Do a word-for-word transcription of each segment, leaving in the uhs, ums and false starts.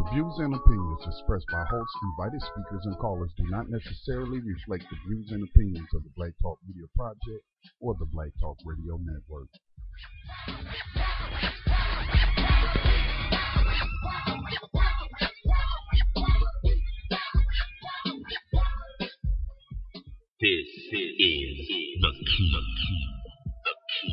views and opinions expressed by hosts, invited speakers, and callers do not necessarily reflect the views and opinions of the Black Talk Media Project or the Black Talk Radio Network. This is the key. The key.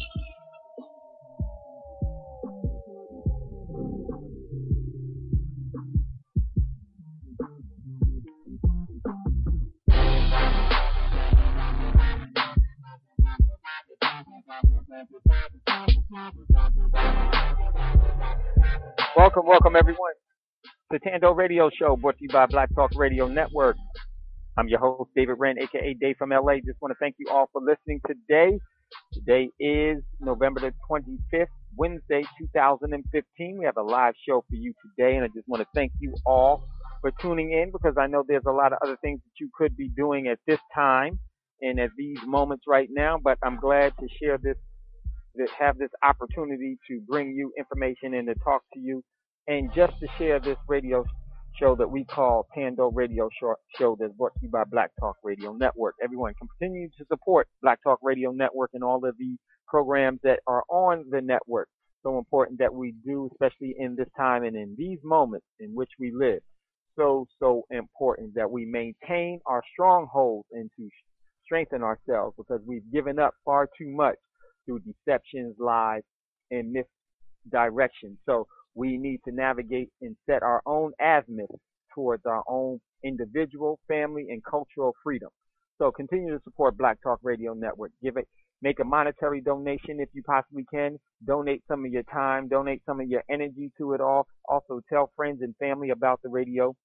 Welcome, welcome everyone to Tando Radio Show, brought to you by Black Talk Radio Network. I'm your host, David Wren, aka Dave from L A. Just want to thank you all for listening today. Today is November the twenty-fifth, Wednesday, two thousand fifteen. We have a live show for you today, and I just want to thank you all for tuning in, because I know there's a lot of other things that you could be doing at this time and at these moments right now, but I'm glad to share this, to have this opportunity to bring you information and to talk to you, and just to share this radio show that we call Tando Radio Show, show that's brought to you by Black Talk Radio Network. Everyone continue to support Black Talk Radio Network and all of the programs that are on the network. So important that we do, especially in this time and in these moments in which we live. So, so important that we maintain our strongholds and to strengthen ourselves, because we've given up far too much through deceptions, lies, and misdirection. So we need to navigate and set our own azimuth towards our own individual, family, and cultural freedom. So continue to support Black Talk Radio Network. Give it, make a monetary donation if you possibly can. Donate some of your time, donate some of your energy to it all. Also tell friends and family about the radio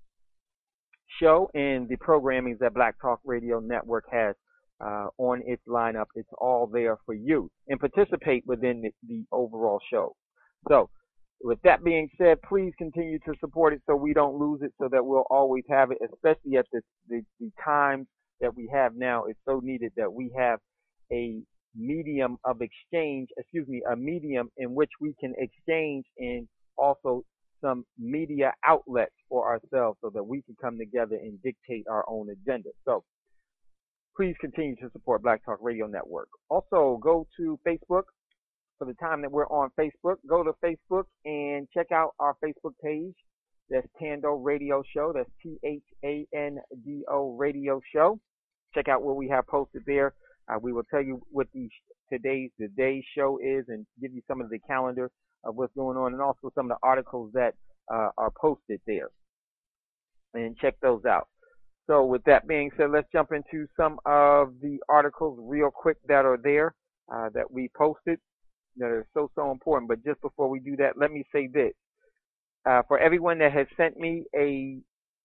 show and the programming that Black Talk Radio Network has uh, on its lineup. It's all there for you, and participate within the, the overall show. So with that being said, please continue to support it so we don't lose it, so that we'll always have it, especially at the, the, the times that we have now. It's so needed that we have a medium of exchange, excuse me, a medium in which we can exchange, and also some media outlets for ourselves, so that we can come together and dictate our own agenda. So please continue to support Black Talk Radio Network. Also, go to Facebook. For the time that we're on Facebook, go to Facebook and check out our Facebook page. That's Tando Radio Show. That's T H A N D O Radio Show. Check out what we have posted there. Uh, we will tell you what the today's the day show is, and give you some of the calendar of what's going on, and also some of the articles that uh, are posted there. And check those out. So with that being said, let's jump into some of the articles real quick that are there uh, that we posted, that are so, so important. But just before we do that, let me say this. Uh, for everyone that has sent me a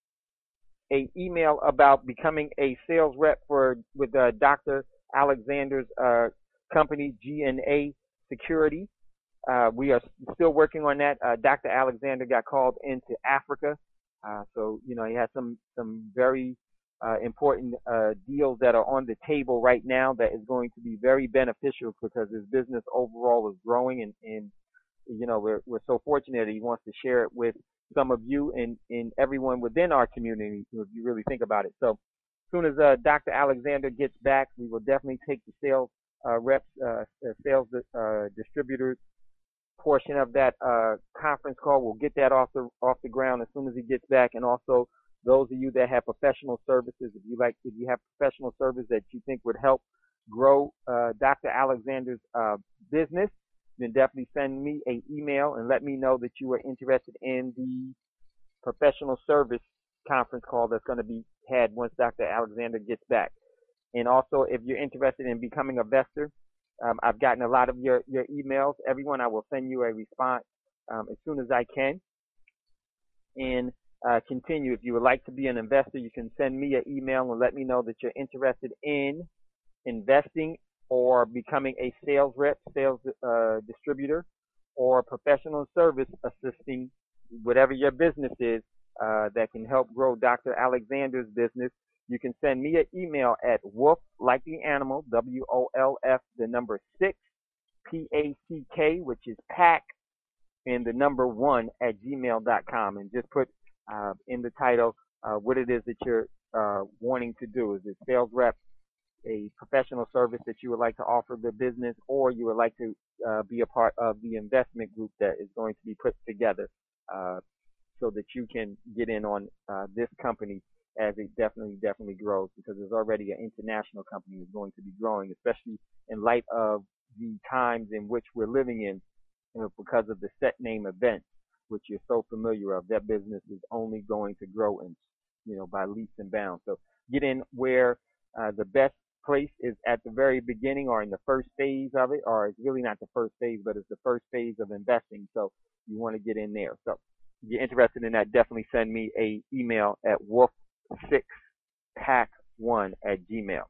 a email about becoming a sales rep for with uh, Doctor Alexander's uh, company, G N A Security, uh, we are still working on that. Uh, Doctor Alexander got called into Africa, uh, so you know he has some some very Uh, important uh, deals that are on the table right now that is going to be very beneficial, because his business overall is growing, and, and you know we're we're so fortunate that he wants to share it with some of you and, and everyone within our community, if you really think about it. So as soon as uh, Doctor Alexander gets back, we will definitely take the sales uh, reps, uh, sales uh, distributors portion of that uh, conference call. We'll get that off the off the ground as soon as he gets back, and also those of you that have professional services, if you like, if you have professional service that you think would help grow uh, Doctor Alexander's uh, business, then definitely send me an email and let me know that you are interested in the professional service conference call that's going to be had once Doctor Alexander gets back. And also, if you're interested in becoming a investor, um, I've gotten a lot of your, your emails. Everyone, I will send you a response um, as soon as I can. And Uh, continue. If you would like to be an investor, you can send me an email and let me know that you're interested in investing or becoming a sales rep, sales uh, distributor, or professional service assisting, whatever your business is uh, that can help grow Doctor Alexander's business. You can send me an email at wolf, like the animal, W O L F, the number six, P A C K, which is pack, and the number one at gmail dot com, and just put uh, in the title uh, what it is that you're uh, wanting to do. Is it sales rep, a professional service that you would like to offer the business, or you would like to uh, be a part of the investment group that is going to be put together uh, so that you can get in on uh, this company as it definitely, definitely grows, because there's already an international company that's going to be growing, especially in light of the times in which we're living in, you know, because of the set name events, which you're so familiar of. That business is only going to grow and, you know, by leaps and bounds. So get in where uh, the best place is at the very beginning or in the first phase of it, or it's really not the first phase, but it's the first phase of investing. So you want to get in there. So if you're interested in that, definitely send me a email at wolf six pack one at gmail.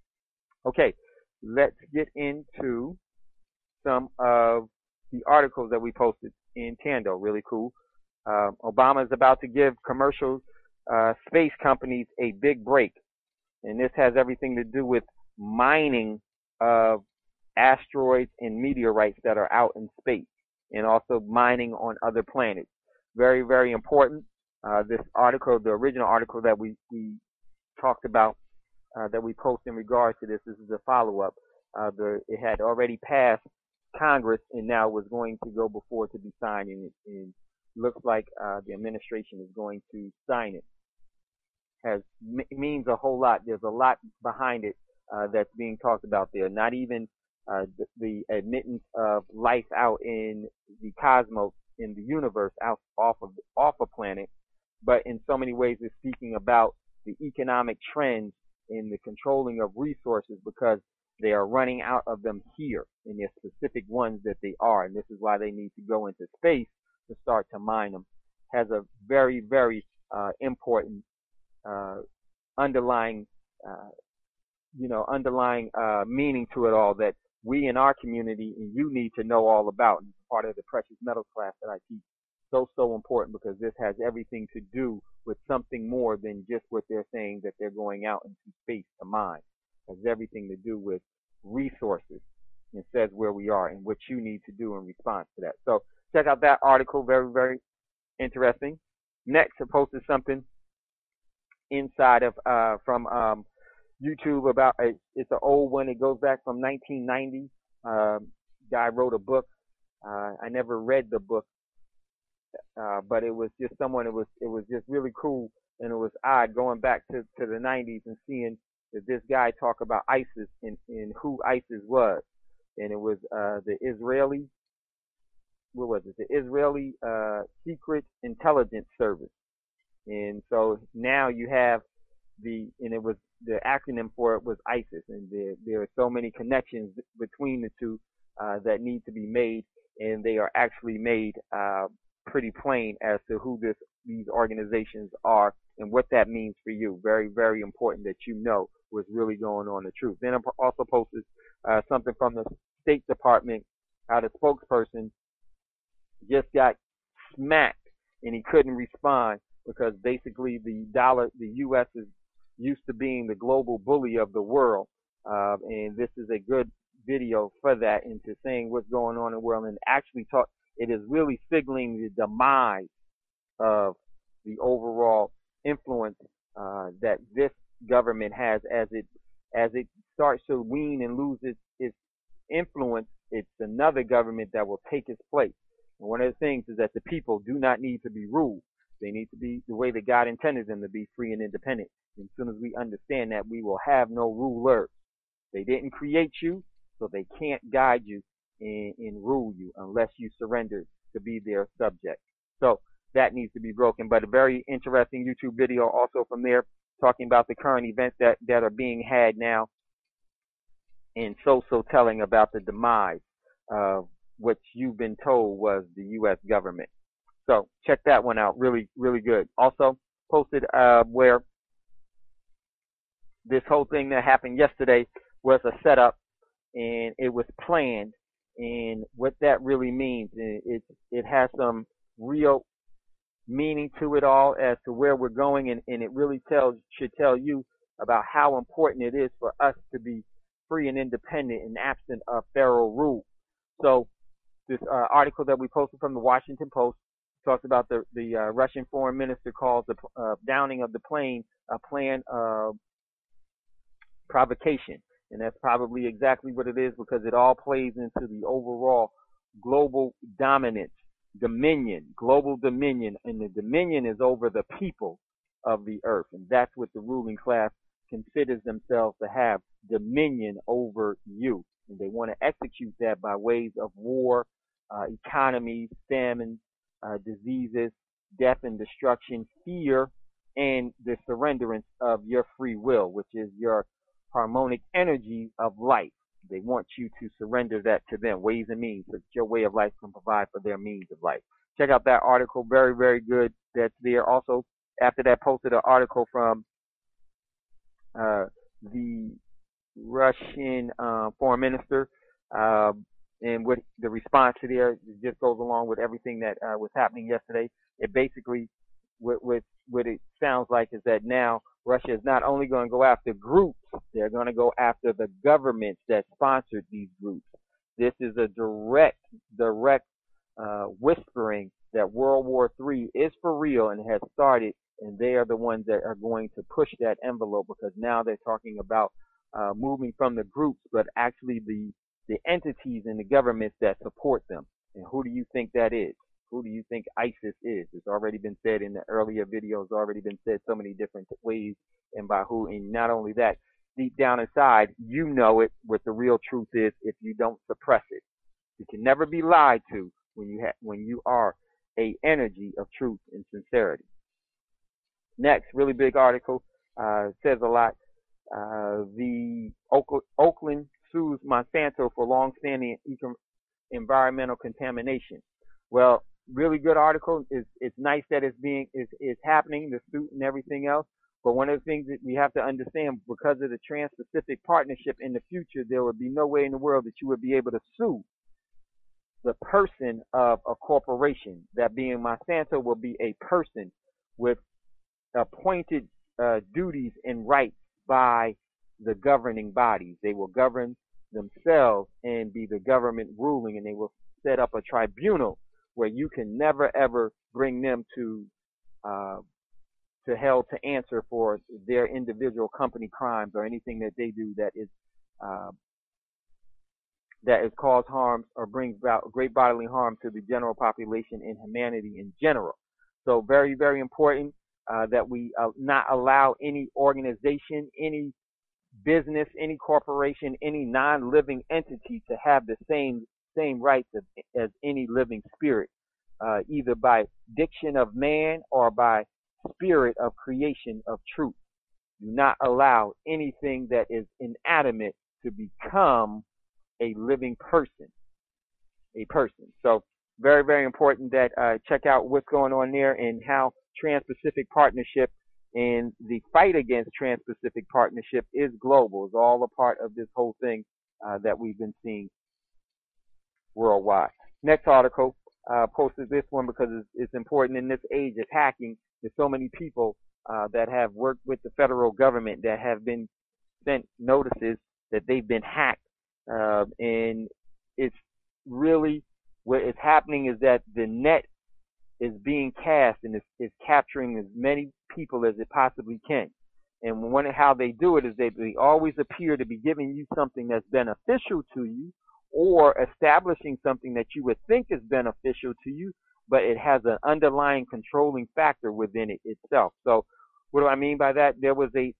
Okay, let's get into some of the articles that we posted in Tando. Really cool. Um, Obama is about to give commercial uh, space companies a big break. And this has everything to do with mining of asteroids and meteorites that are out in space, and also mining on other planets. Very, very important. Uh, this article, the original article that we, we talked about, uh, that we post in regards to this, this is a follow-up. Uh, the, it had already passed Congress and now was going to go before to be signed, and it and looks like uh, the administration is going to sign it. Has means a whole lot. There's a lot behind it uh, that's being talked about there. Not even uh, the, the admittance of life out in the cosmos, in the universe, out off of off a planet, but in so many ways it's speaking about the economic trends in the controlling of resources, because they are running out of them here, and there's specific ones that they are, and this is why they need to go into space to start to mine them. Has a very, very uh, important Uh, underlying, uh, you know, underlying uh, meaning to it all that we in our community and you need to know all about. And it's part of the precious metals class that I teach. So, so important, because this has everything to do with something more than just what they're saying that they're going out into space to mine. It has everything to do with resources. It says where we are and what you need to do in response to that. So check out that article. Very, very interesting. Next, I posted something inside of uh, from um, YouTube about a, it's an old one. It goes back from nineteen ninety. Um, guy wrote a book. Uh, I never read the book, uh, but it was just someone. It was it was just really cool, and it was odd going back to, to the nineties and seeing that this guy talk about ISIS and, and who ISIS was, and it was uh, the Israeli. What was it? The Israeli uh, Secret Intelligence Service. And so now you have the, and it was, the acronym for it was ISIS, and there, there are so many connections between the two uh, that need to be made, and they are actually made uh, pretty plain as to who this, these organizations are and what that means for you. Very, very important that you know what's really going on, the truth. Then I also posted uh, something from the State Department, how the spokesperson just got smacked and he couldn't respond, because basically the dollar, the U S is used to being the global bully of the world, uh, and this is a good video for that, into saying what's going on in the world, and actually talk. It is really signaling the demise of the overall influence uh, that this government has as it as it starts to wean and lose its, its influence. It's another government that will take its place. And one of the things is that the people do not need to be ruled. They need to be the way that God intended them to be, free and independent. And as soon as we understand that, we will have no rulers. They didn't create you, so they can't guide you and, and rule you unless you surrender to be their subject. So that needs to be broken. But a very interesting YouTube video also from there, talking about the current events that, that are being had now, and so, so telling about the demise of what you've been told was the U S government. So check that one out. Really, really good. Also posted uh, where this whole thing that happened yesterday was a setup, and it was planned. And what that really means, it it has some real meaning to it all as to where we're going, and, and it really tells should tell you about how important it is for us to be free and independent and absent of Pharaoh rule. So this uh, article that we posted from the Washington Post talks about the the uh, Russian foreign minister calls the uh, downing of the plane a plan of provocation, and that's probably exactly what it is because it all plays into the overall global dominance, dominion, global dominion, and the dominion is over the people of the earth, and that's what the ruling class considers themselves to have, dominion over you, and they want to execute that by ways of war, uh, economies, famine, uh, diseases, death and destruction, fear, and the surrenderance of your free will, which is your harmonic energy of life. They want you to surrender that to them, ways and means, that your way of life can provide for their means of life. Check out that article, very, very good. That's there. Also, after that, posted an article from uh, the Russian uh, foreign minister, uh, and what the response to there just goes along with everything that uh, was happening yesterday. It basically, what, what, what it sounds like is that now Russia is not only going to go after groups, they're going to go after the governments that sponsored these groups. This is a direct, direct uh, whispering that World War Three is for real and has started, and they are the ones that are going to push that envelope because now they're talking about uh, moving from the groups, but actually the, the entities and the governments that support them. And who do you think that is? Who do you think ISIS is? It's already been said in the earlier videos, already been said so many different ways and by who. And not only that, deep down inside, you know it, what the real truth is if you don't suppress it. You can never be lied to when you ha- when you are a energy of truth and sincerity. Next, really big article, uh, says a lot. Uh, the Oak- Oakland sues Monsanto for long-standing eco- environmental contamination. Well, really good article. It's, it's nice that it's being is is happening, the suit and everything else. But one of the things that we have to understand, because of the Trans-Pacific Partnership in the future, there would be no way in the world that you would be able to sue the person of a corporation. That being Monsanto will be a person with appointed uh, duties and rights by the governing bodies. They will govern themselves and be the government ruling, and they will set up a tribunal where you can never ever bring them to uh, to hell to answer for their individual company crimes or anything that they do that is uh, that is cause harm or brings about great bodily harm to the general population and humanity in general. So very, very important uh, that we uh, not allow any organization, any business, any corporation, any non-living entity to have the same same rights as, as any living spirit, uh, either by diction of man or by spirit of creation of truth. Do not allow anything that is inanimate to become a living person, a person. So very, very important that uh, check out what's going on there and how Trans-Pacific Partnership and the fight against Trans-Pacific Partnership is global. It's all a part of this whole thing uh, that we've been seeing worldwide. Next article, uh, posted this one because it's, it's important in this age of hacking. There's so many people uh, that have worked with the federal government that have been sent notices that they've been hacked. Uh, and it's really what is happening is that the net is being cast and is, is capturing as many people as it possibly can. And one how they do it is they, they always appear to be giving you something that's beneficial to you or establishing something that you would think is beneficial to you, but it has an underlying controlling factor within it itself. So what do I mean by that? There was a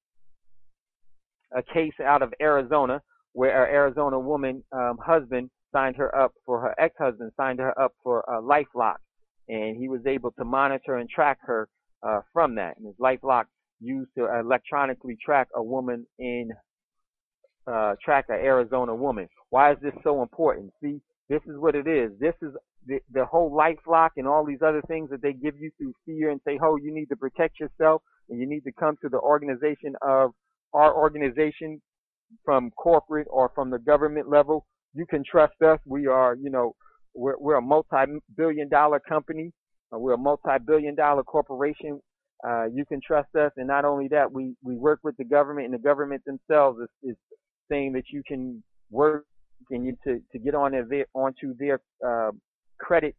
a case out of Arizona where an Arizona woman um, husband signed her up for her ex-husband signed her up for a LifeLock, and he was able to monitor and track her uh, from that. And his LifeLock used to electronically track a woman in uh, track an Arizona woman. Why is this so important? See, this is what it is. This is the, the whole LifeLock and all these other things that they give you through fear and say, oh, you need to protect yourself and you need to come to the organization of our organization from corporate or from the government level. You can trust us. We are, you know, we're, we're a multi-billion dollar company. Uh, we're a multi-billion dollar corporation. Uh, you can trust us. And not only that, we, we work with the government, and the government themselves is, is saying that you can work can you to, to get on their onto their uh, credit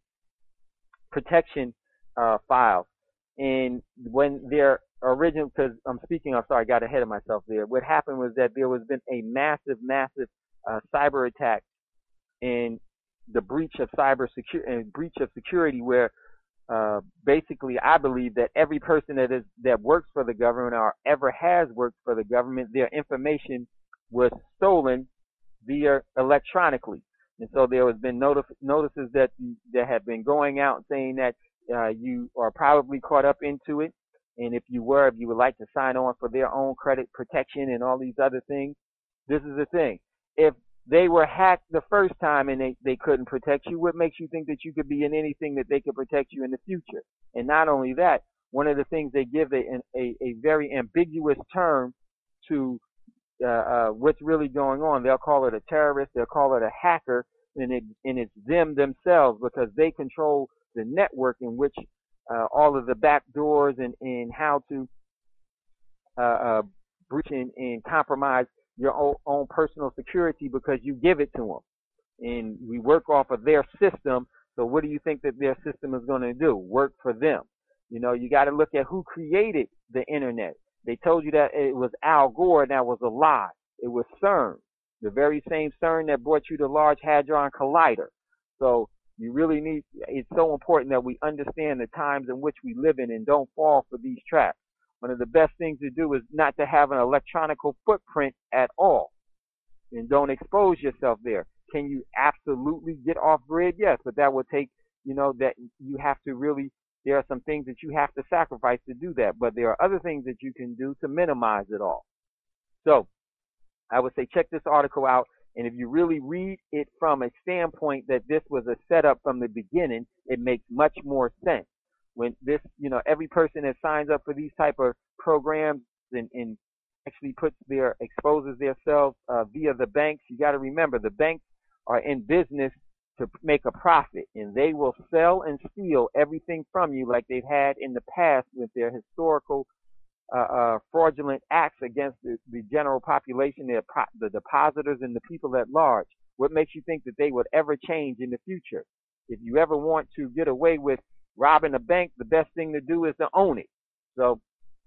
protection uh, files. And when their original, because I'm speaking, I'm sorry, I got ahead of myself there. What happened was that there was been a massive, massive uh, cyber attack and the breach of cyber security and breach of security, where uh, basically I believe that every person that is that works for the government or ever has worked for the government, their information was stolen via electronically. And so there has been notif- notices that that have been going out saying that uh, you are probably caught up into it. And if you were, if you would like to sign on for their own credit protection and all these other things, this is the thing. If they were hacked the first time and they, they couldn't protect you, what makes you think that you could be in anything that they could protect you in the future? And not only that, one of the things they give a, a, a very ambiguous term to uh, uh, what's really going on. They'll call it a terrorist, they'll call it a hacker, and, it, and it's them themselves, because they control the network in which uh, all of the back doors and, and how to uh, uh, breach and, and compromise your own, own personal security, because you give it to them. And we work off of their system. So what do you think that their system is going to do? Work for them. You know, you got to look at who created the internet. They told you that it was Al Gore, and that was a lie. It was CERN, the very same CERN that brought you the Large Hadron Collider. So you really need, it's so important that we understand the times in which we live in and don't fall for these traps. One of the best things to do is not to have an electronical footprint at all, and don't expose yourself there. Can you absolutely get off grid? Yes, but that would take, you know, that you have to really, there are some things that you have to sacrifice to do that, but there are other things that you can do to minimize it all. So I would say check this article out, and if you really read it from a standpoint that this was a setup from the beginning, it makes much more sense. When this, you know, every person that signs up for these type of programs and, and actually puts their, exposes themselves uh, via the banks, you got to remember the banks are in business to make a profit, and they will sell and steal everything from you like they've had in the past with their historical uh, uh, fraudulent acts against the, the general population, the, the depositors and the people at large. What makes you think that they would ever change in the future? If you ever want to get away with robbing a bank, the best thing to do is to own it. So,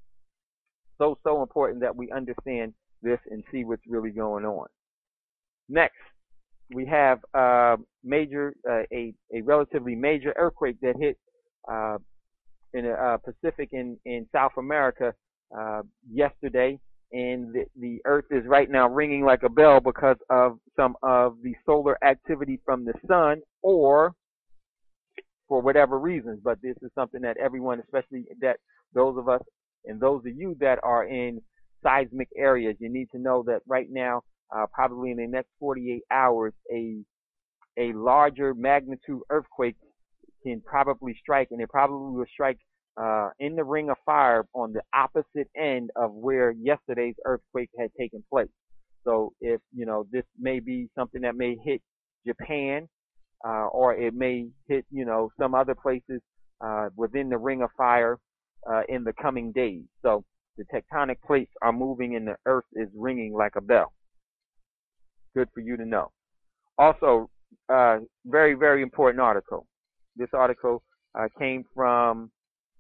so, so important that we understand this and see what's really going on. Next, we have uh, major, uh, a, a relatively major earthquake that hit uh, in the uh, Pacific in, in South America uh, yesterday. And the, the earth is right now ringing like a bell because of some of the solar activity from the sun, or for whatever reasons. But this is something that everyone, especially that those of us and those of you that are in seismic areas, you need to know that right now, uh, probably in the next forty-eight hours, a a larger magnitude earthquake can probably strike, and it probably will strike uh, in the ring of fire on the opposite end of where yesterday's earthquake had taken place. So if, you know, this may be something that may hit Japan, uh, or it may hit, you know, some other places uh, within the ring of fire uh, in the coming days. So the tectonic plates are moving and the earth is ringing like a bell. Good for you to know. Also, uh, very, very important article. This article uh, came from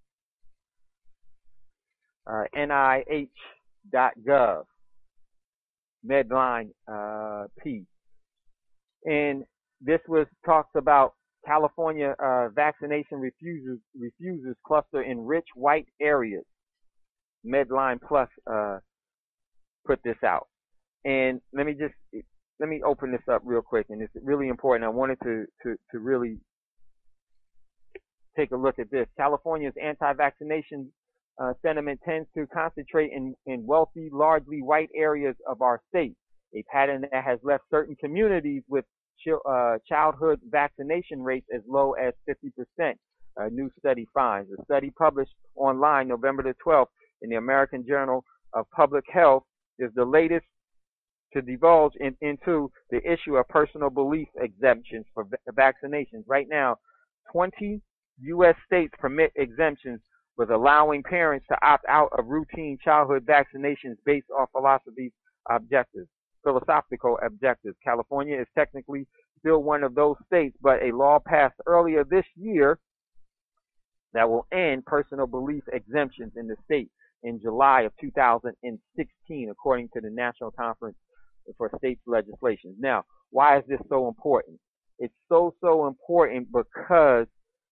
uh, N I H dot gov, Medline uh, piece. And this was talks about California uh, vaccination refusers, refusers cluster in rich white areas. Medline Plus uh, put this out. And let me just, let me open this up real quick. And it's really important. I wanted to, to, to really take a look at this. California's anti-vaccination uh, sentiment tends to concentrate in, in wealthy, largely white areas of our state, a pattern that has left certain communities with ch- uh, childhood vaccination rates as low as fifty percent. A new study finds. A study published online November the twelfth in the American Journal of Public Health is the latest to divulge in, into the issue of personal belief exemptions for v- vaccinations. Right now, twenty U S states permit exemptions, with allowing parents to opt out of routine childhood vaccinations based on philosophy objectives. philosophical objectives. California is technically still one of those states, but a law passed earlier this year that will end personal belief exemptions in the state in July of two thousand sixteen, according to the National Conference for States Legislation. Now, why is this so important? It's so, so important because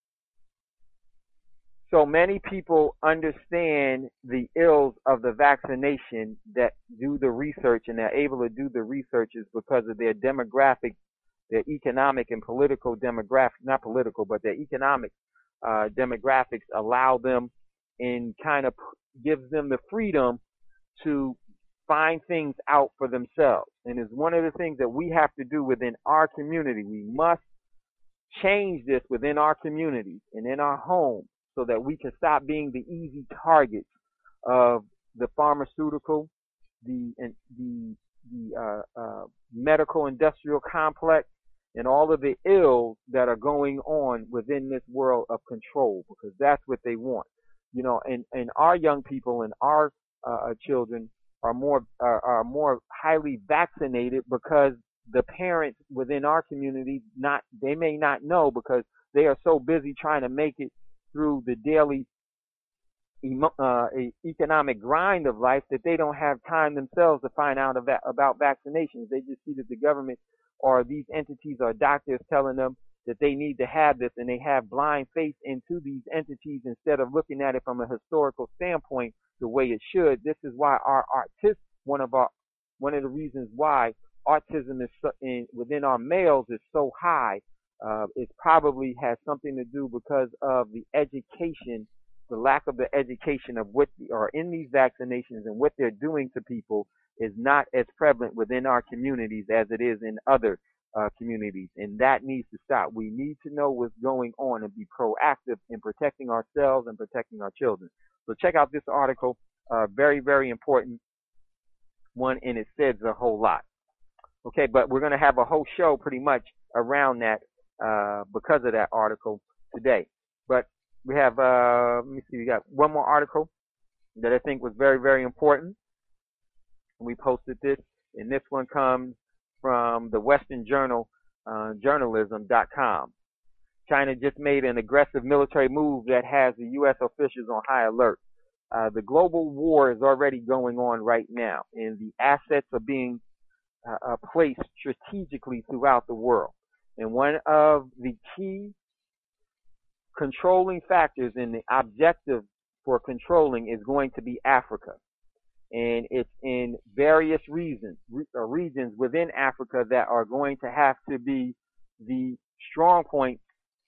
so many people understand the ills of the vaccination that do the research, and they're able to do the researches because of their demographic, their economic and political demographics, not political, but their economic uh, demographics allow them and kind of gives them the freedom to find things out for themselves. And it's one of the things that we have to do within our community. We must change this within our communities and in our homes, so that we can stop being the easy targets of the pharmaceutical, the the the uh, uh, medical industrial complex, and all of the ills that are going on within this world of control, because that's what they want. You know, and, and our young people and our uh, children are more are, are more highly vaccinated because the parents within our community not they may not know, because they are so busy trying to make it through the daily emo, uh, economic grind of life that they don't have time themselves to find out about, about vaccinations. They just see that the government or these entities or doctors telling them that they need to have this, and they have blind faith into these entities instead of looking at it from a historical standpoint the way it should. This is why our autism, one of our, one of the reasons why autism is so, in, within our males is so high. Uh, it probably has something to do because of the education, the lack of the education of what are in these vaccinations and what they're doing to people is not as prevalent within our communities as it is in other uh, communities. And that needs to stop. We need to know what's going on and be proactive in protecting ourselves and protecting our children. So check out this article, uh, very, very important one, and it says a whole lot. Okay, but we're going to have a whole show pretty much around that uh, because of that article today. But we have, uh, let me see, we got one more article that I think was very, very important. We posted this, and this one comes from the Western Journal, uh, journalism dot com. China just made an aggressive military move that has the U S officials on high alert. Uh, the global war is already going on right now, and the assets are being uh, uh, placed strategically throughout the world. And one of the key controlling factors in the objective for controlling is going to be Africa. And it's in various reasons, re, uh, regions within Africa that are going to have to be the strong point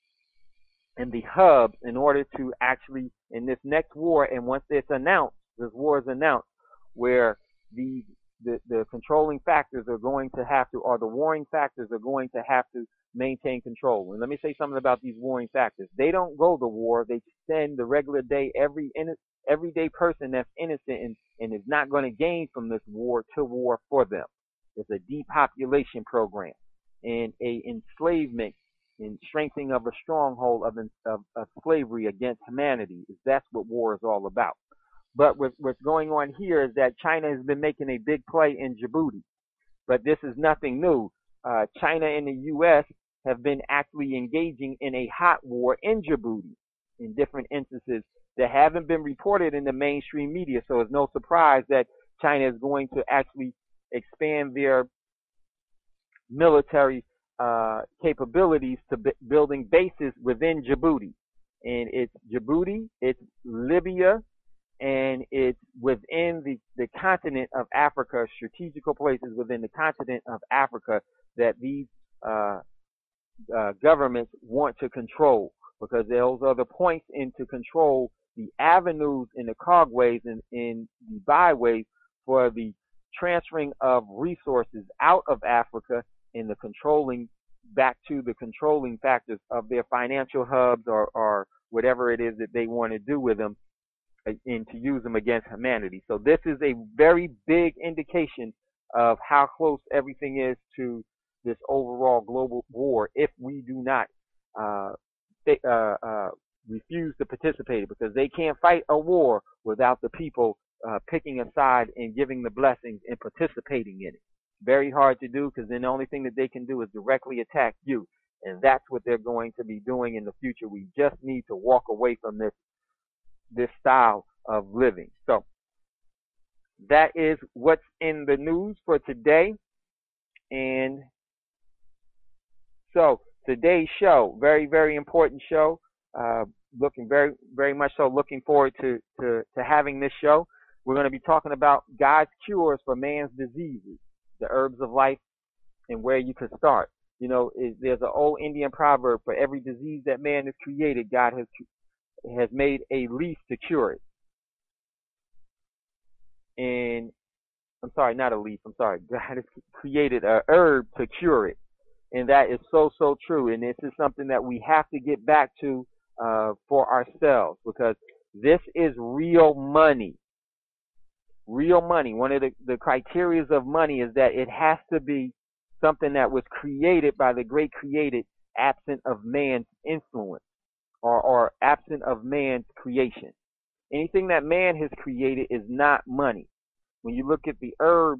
and the hub in order to actually, in this next war, and once it's announced, this war is announced, where the, the, the controlling factors are going to have to, or the warring factors are going to have to maintain control. And let me say something about these warring factors. They don't go to war. They send the regular day, every everyday person that's innocent and, and is not going to gain from this war to war for them. It's a depopulation program and a enslavement and strengthening of a stronghold of, of, of slavery against humanity. That's what war is all about. But what, what's going on here is that China has been making a big play in Djibouti. But this is nothing new. Uh, China and the U S have been actually engaging in a hot war in Djibouti in different instances that haven't been reported in the mainstream media. So it's no surprise that China is going to actually expand their military uh, capabilities to b- building bases within Djibouti. And it's Djibouti, it's Libya, and it's within the, the continent of Africa, strategical places within the continent of Africa that these uh, uh, governments want to control, because those are the points into control the avenues and the cogways and, and the byways for the transferring of resources out of Africa and the controlling back to the controlling factors of their financial hubs or, or whatever it is that they want to do with them and to use them against humanity. So this is a very big indication of how close everything is to this overall global war if we do not uh, uh, uh, refuse to participate, because they can't fight a war without the people uh, picking a side and giving the blessings and participating in it. Very hard to do because then the only thing that they can do is directly attack you. And that's what they're going to be doing in the future. We just need to walk away from this this style of living. So that is what's in the news for today. And so today's show, very, very important show. Uh, looking very, very much so looking forward to, to, to having this show. We're going to be talking about God's cures for man's diseases, the herbs of life, and where you can start. You know, it, there's an old Indian proverb: for every disease that man has created, God has has made a leaf to cure it. And I'm sorry, not a leaf. I'm sorry. God has created a herb to cure it, and that is so so true. And this is something that we have to get back to uh, for ourselves, because this is real money. Real money. One of the, the criteria of money is that it has to be something that was created by the great creator, absent of man's influence, or, or absent of man's creation. Anything that man has created is not money. When you look at the herbs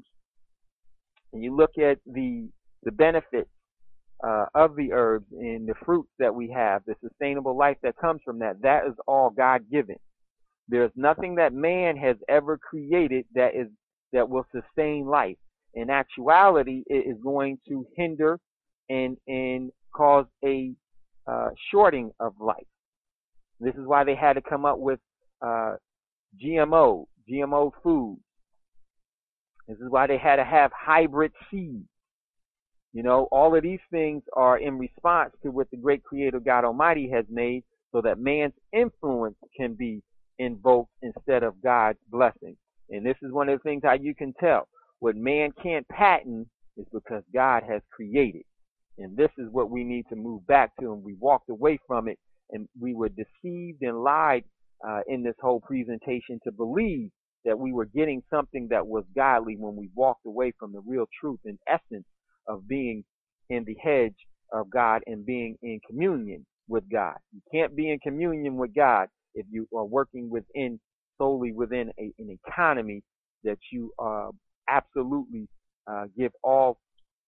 and you look at the the benefits uh, of the herbs and the fruits that we have, the sustainable life that comes from that, that is all God-given. There's nothing that man has ever created that is that will sustain life. In actuality, it is going to hinder and and cause a uh, shorting of life. This is why they had to come up with uh, G M O, G M O food. This is why they had to have hybrid seeds. You know, all of these things are in response to what the great Creator God Almighty has made, so that man's influence can be invoked instead of God's blessing. And this is one of the things how you can tell what man can't patent is because God has created. And this is what we need to move back to. And we walked away from it, and we were deceived and lied uh, in this whole presentation to believe that we were getting something that was godly when we walked away from the real truth and essence of being in the hedge of God and being in communion with God. You can't be in communion with God if you are working within, solely within a, an economy that you uh, absolutely uh, give all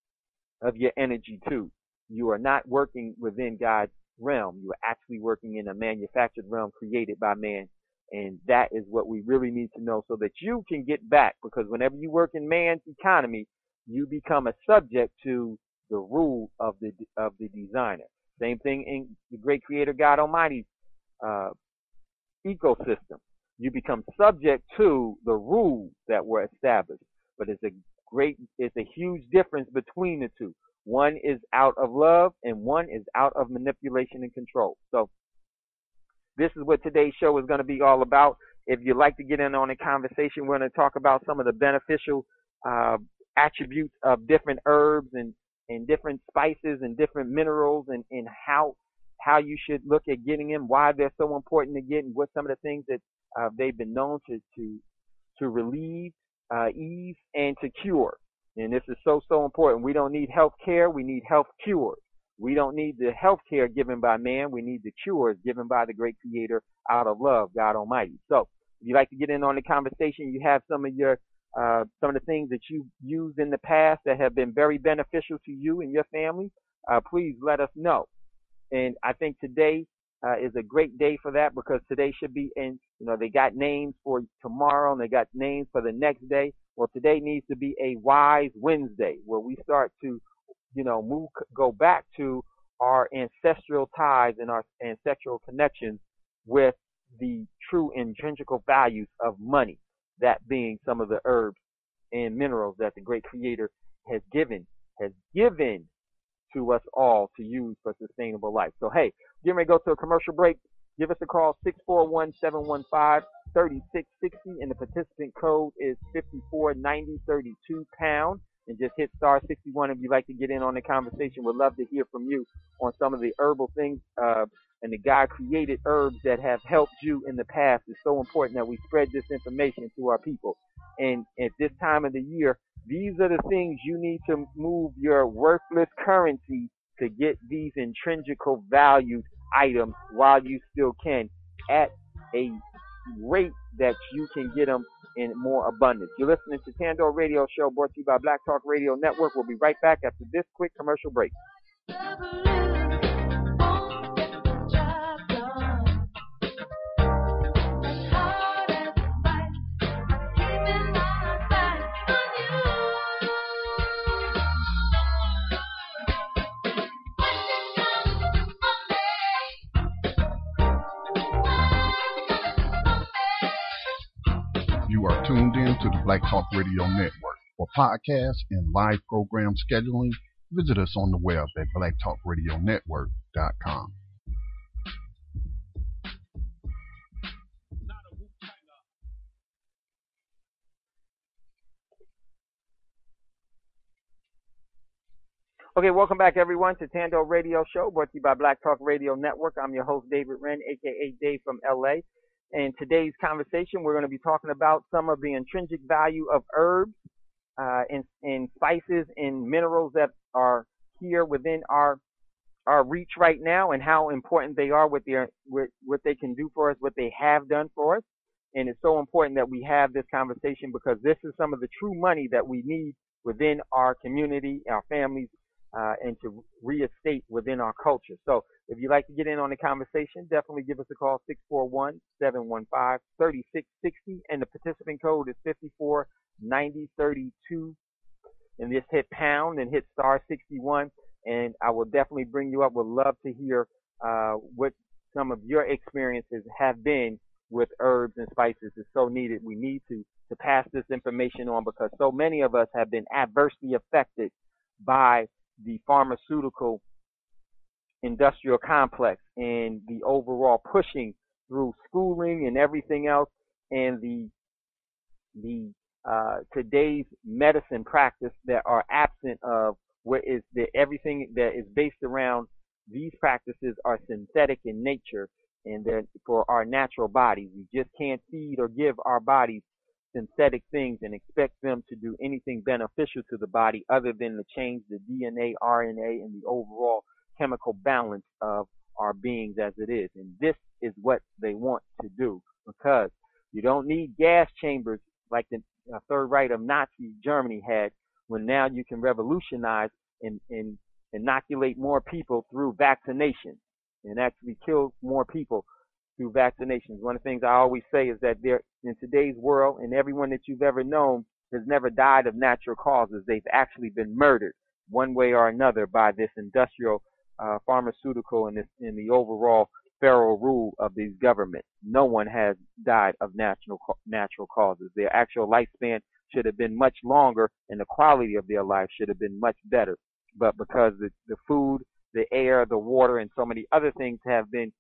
of your energy to. You are not working within God's realm. You are actually working in a manufactured realm created by man. And that is what we really need to know, so that you can get back. Because whenever you work in man's economy, you become a subject to the rule of the of the designer. Same thing in the great Creator God Almighty's uh, ecosystem. You become subject to the rules that were established. But it's a great, it's a huge difference between the two. One is out of love, and one is out of manipulation and control. So this is what today's show is going to be all about. If you'd like to get in on a conversation, we're going to talk about some of the beneficial uh, attributes of different herbs and, and different spices and different minerals, and, and how how you should look at getting them, why they're so important to get, and what some of the things that uh, they've been known to to to relieve, uh, ease, and to cure. And this is so, so important. We don't need health care. We need health cures. We don't need the health care given by man. We need the cures given by the great Creator out of love, God Almighty. So if you'd like to get in on the conversation, you have some of your uh, some of the things that you've used in the past that have been very beneficial to you and your family, uh, please let us know. And I think today uh, is a great day for that, because today should be in, you know, they got names for tomorrow and they got names for the next day. Well, today needs to be a Wise Wednesday, where we start to, you know, move, go back to our ancestral ties and our ancestral connections with the true intrinsical values of money, that being some of the herbs and minerals that the great Creator has given, has given to us all to use for sustainable life. So, hey, get ready to go to a commercial break. Give us a call, six four one, seven one five, three six six zero, and the participant code is five four nine zero three two pound. And just hit star sixty-one if you'd like to get in on the conversation. We'd love to hear from you on some of the herbal things uh, and the God-created herbs that have helped you in the past. It's so important that we spread this information to our people. And at this time of the year, these are the things you need to move your worthless currency to get these intrinsical valued items while you still can, at a rate that you can get them in more abundance. You're listening to Tando Radio Show, brought to you by Black Talk Radio Network. We'll be right back after this quick commercial break. You are tuned in to the Black Talk Radio Network. For podcasts and live program scheduling, visit us on the web at black talk radio network dot com. Okay, welcome back, everyone, to Tando Radio Show, brought to you by Black Talk Radio Network. I'm your host, David Wren, a k a. Dave from L A. In today's conversation, we're going to be talking about some of the intrinsic value of herbs uh, and, and spices and minerals that are here within our our reach right now, and how important they are, with their with what they can do for us, what they have done for us. And it's so important that we have this conversation, because this is some of the true money that we need within our community, our families, uh, and to reinstate within our culture. So if you'd like to get in on the conversation, definitely give us a call, six four one, seven one five, three six six zero, and the participant code is five four nine zero three two. And just hit pound and hit star sixty-one, and I will definitely bring you up. Would love to hear uh, what some of your experiences have been with herbs and spices. It's so needed. We need to, to pass this information on, because so many of us have been adversely affected by the pharmaceutical industrial complex and the overall pushing through schooling and everything else, and the the uh, today's medicine practice that are absent of what is the everything that is based around these practices are synthetic in nature, and that for our natural bodies, we just can't feed or give our bodies synthetic things and expect them to do anything beneficial to the body other than to change the D N A, R N A, and the overall chemical balance of our beings as it is. And this is what they want to do, because you don't need gas chambers like the uh, Third Reich of Nazi Germany had, when now you can revolutionize and, and inoculate more people through vaccination and actually kill more people through vaccinations. One of the things I always say is that there, in today's world, and everyone that you've ever known has never died of natural causes. They've actually been murdered one way or another by this industrial uh, pharmaceutical and, this, and the overall feral rule of these governments. No one has died of natural natural causes. Their actual lifespan should have been much longer, and the quality of their life should have been much better. But because the, the food, the air, the water, and so many other things have been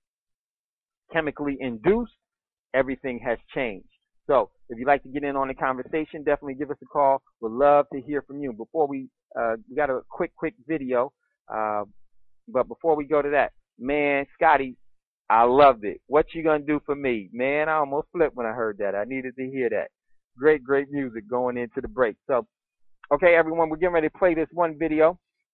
chemically induced, everything has changed. So if you'd like to get in on the conversation, definitely give us a call. We'd love to hear from you. Before we, uh, we got a quick, quick video. Uh, but before we go to that, man, Scotty, I loved it. What you gonna do for me? Man, I almost flipped when I heard that. I needed to hear that. Great, great music going into the break. So, okay, everyone, we're getting ready to play this one video.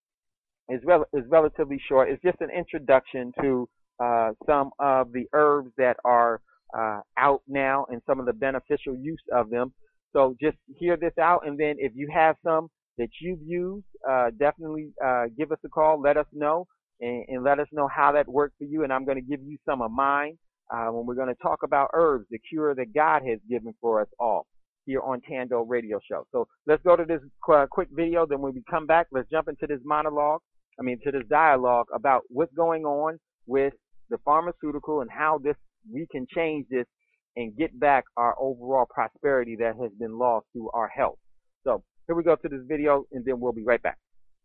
It's, rel it's relatively short. It's just an introduction to uh, some of the herbs that are uh, out now and some of the beneficial use of them. So just hear this out, and then if you have some that you've used, uh, definitely uh, give us a call. Let us know, and, and let us know how that worked for you. And I'm going to give you some of mine uh, when we're going to talk about herbs, the cure that God has given for us all, here on Tando Radio Show. So let's go to this qu quick video. Then when we come back, let's jump into this monologue, I mean, to this dialogue about what's going on with the pharmaceutical and how this we can change this and get back our overall prosperity that has been lost through our health. So here we go to this video, and then we'll be right back.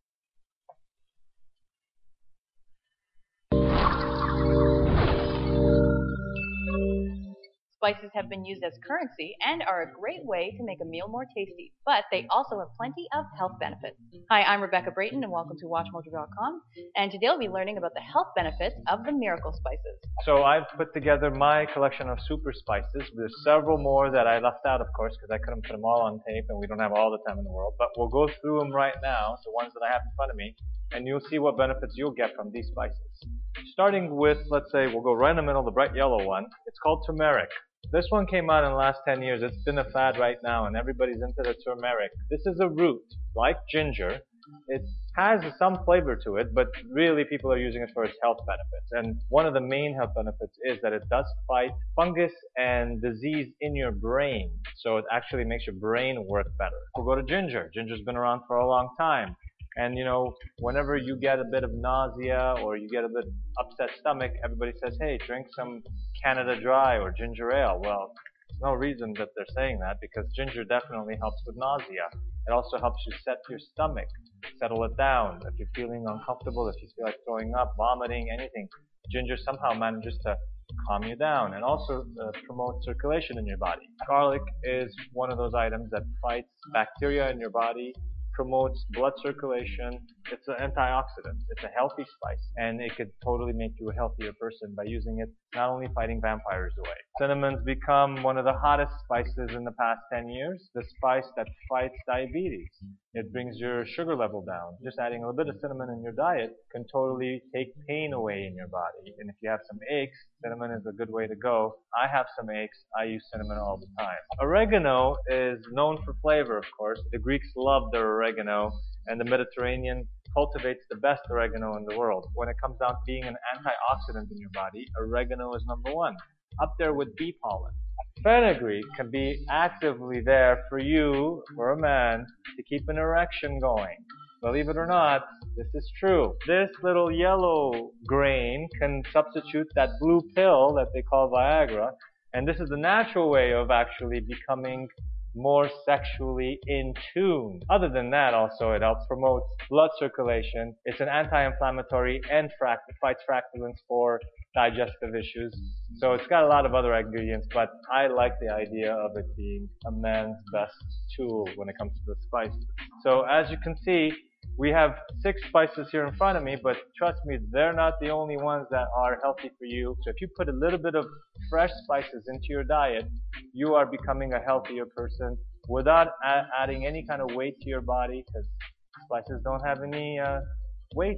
Spices have been used as currency and are a great way to make a meal more tasty, but they also have plenty of health benefits. Hi, I'm Rebecca Brayton, and welcome to Watch Mojo dot com, and today we'll be learning about the health benefits of the miracle spices. So I've put together my collection of super spices. There's several more that I left out, of course, because I couldn't put them all on tape, and we don't have all the time in the world, but we'll go through them right now, the ones that I have in front of me, and you'll see what benefits you'll get from these spices. Starting with, let's say, we'll go right in the middle, the bright yellow one. It's called turmeric. This one came out in the last ten years. It's been a fad right now, and everybody's into the turmeric. This is a root, like ginger. It has some flavor to it, but really people are using it for its health benefits. And one of the main health benefits is that it does fight fungus and disease in your brain. So it actually makes your brain work better. We'll go to ginger. Ginger's been around for a long time. And, you know, whenever you get a bit of nausea or you get a bit upset stomach, everybody says, hey, drink some Canada Dry or ginger ale. Well, there's no reason that they're saying that, because ginger definitely helps with nausea. It also helps you set your stomach, settle it down. If you're feeling uncomfortable, if you feel like throwing up, vomiting, anything, ginger somehow manages to calm you down and also uh, promote circulation in your body. Garlic is one of those items that fights bacteria in your body, promotes blood circulation. It's an antioxidant. It's a healthy spice, and it could totally make you a healthier person by using it, not only fighting vampires away. Cinnamon's become one of the hottest spices in the past ten years, the spice that fights diabetes. It brings your sugar level down. Just adding a little bit of cinnamon in your diet can totally take pain away in your body. And if you have some aches, cinnamon is a good way to go. I have some aches. I use cinnamon all the time. Oregano is known for flavor, of course. The Greeks loved their oregano, and the Mediterranean cultivates the best oregano in the world. When it comes down to being an antioxidant in your body, oregano is number one, up there with bee pollen. Fenugreek can be actively there for you, for a man, to keep an erection going. Believe it or not, this is true. This little yellow grain can substitute that blue pill that they call Viagra, and this is the natural way of actually becoming more sexually in tune. Other than that, also, it helps promote blood circulation. It's an anti-inflammatory and fract- it fights fractalence for digestive issues. So it's got a lot of other ingredients, but I like the idea of it being a man's best tool when it comes to the spices. So as you can see, we have six spices here in front of me, but trust me, they're not the only ones that are healthy for you. So if you put a little bit of fresh spices into your diet, you are becoming a healthier person without a- adding any kind of weight to your body, because spices don't have any uh, weight.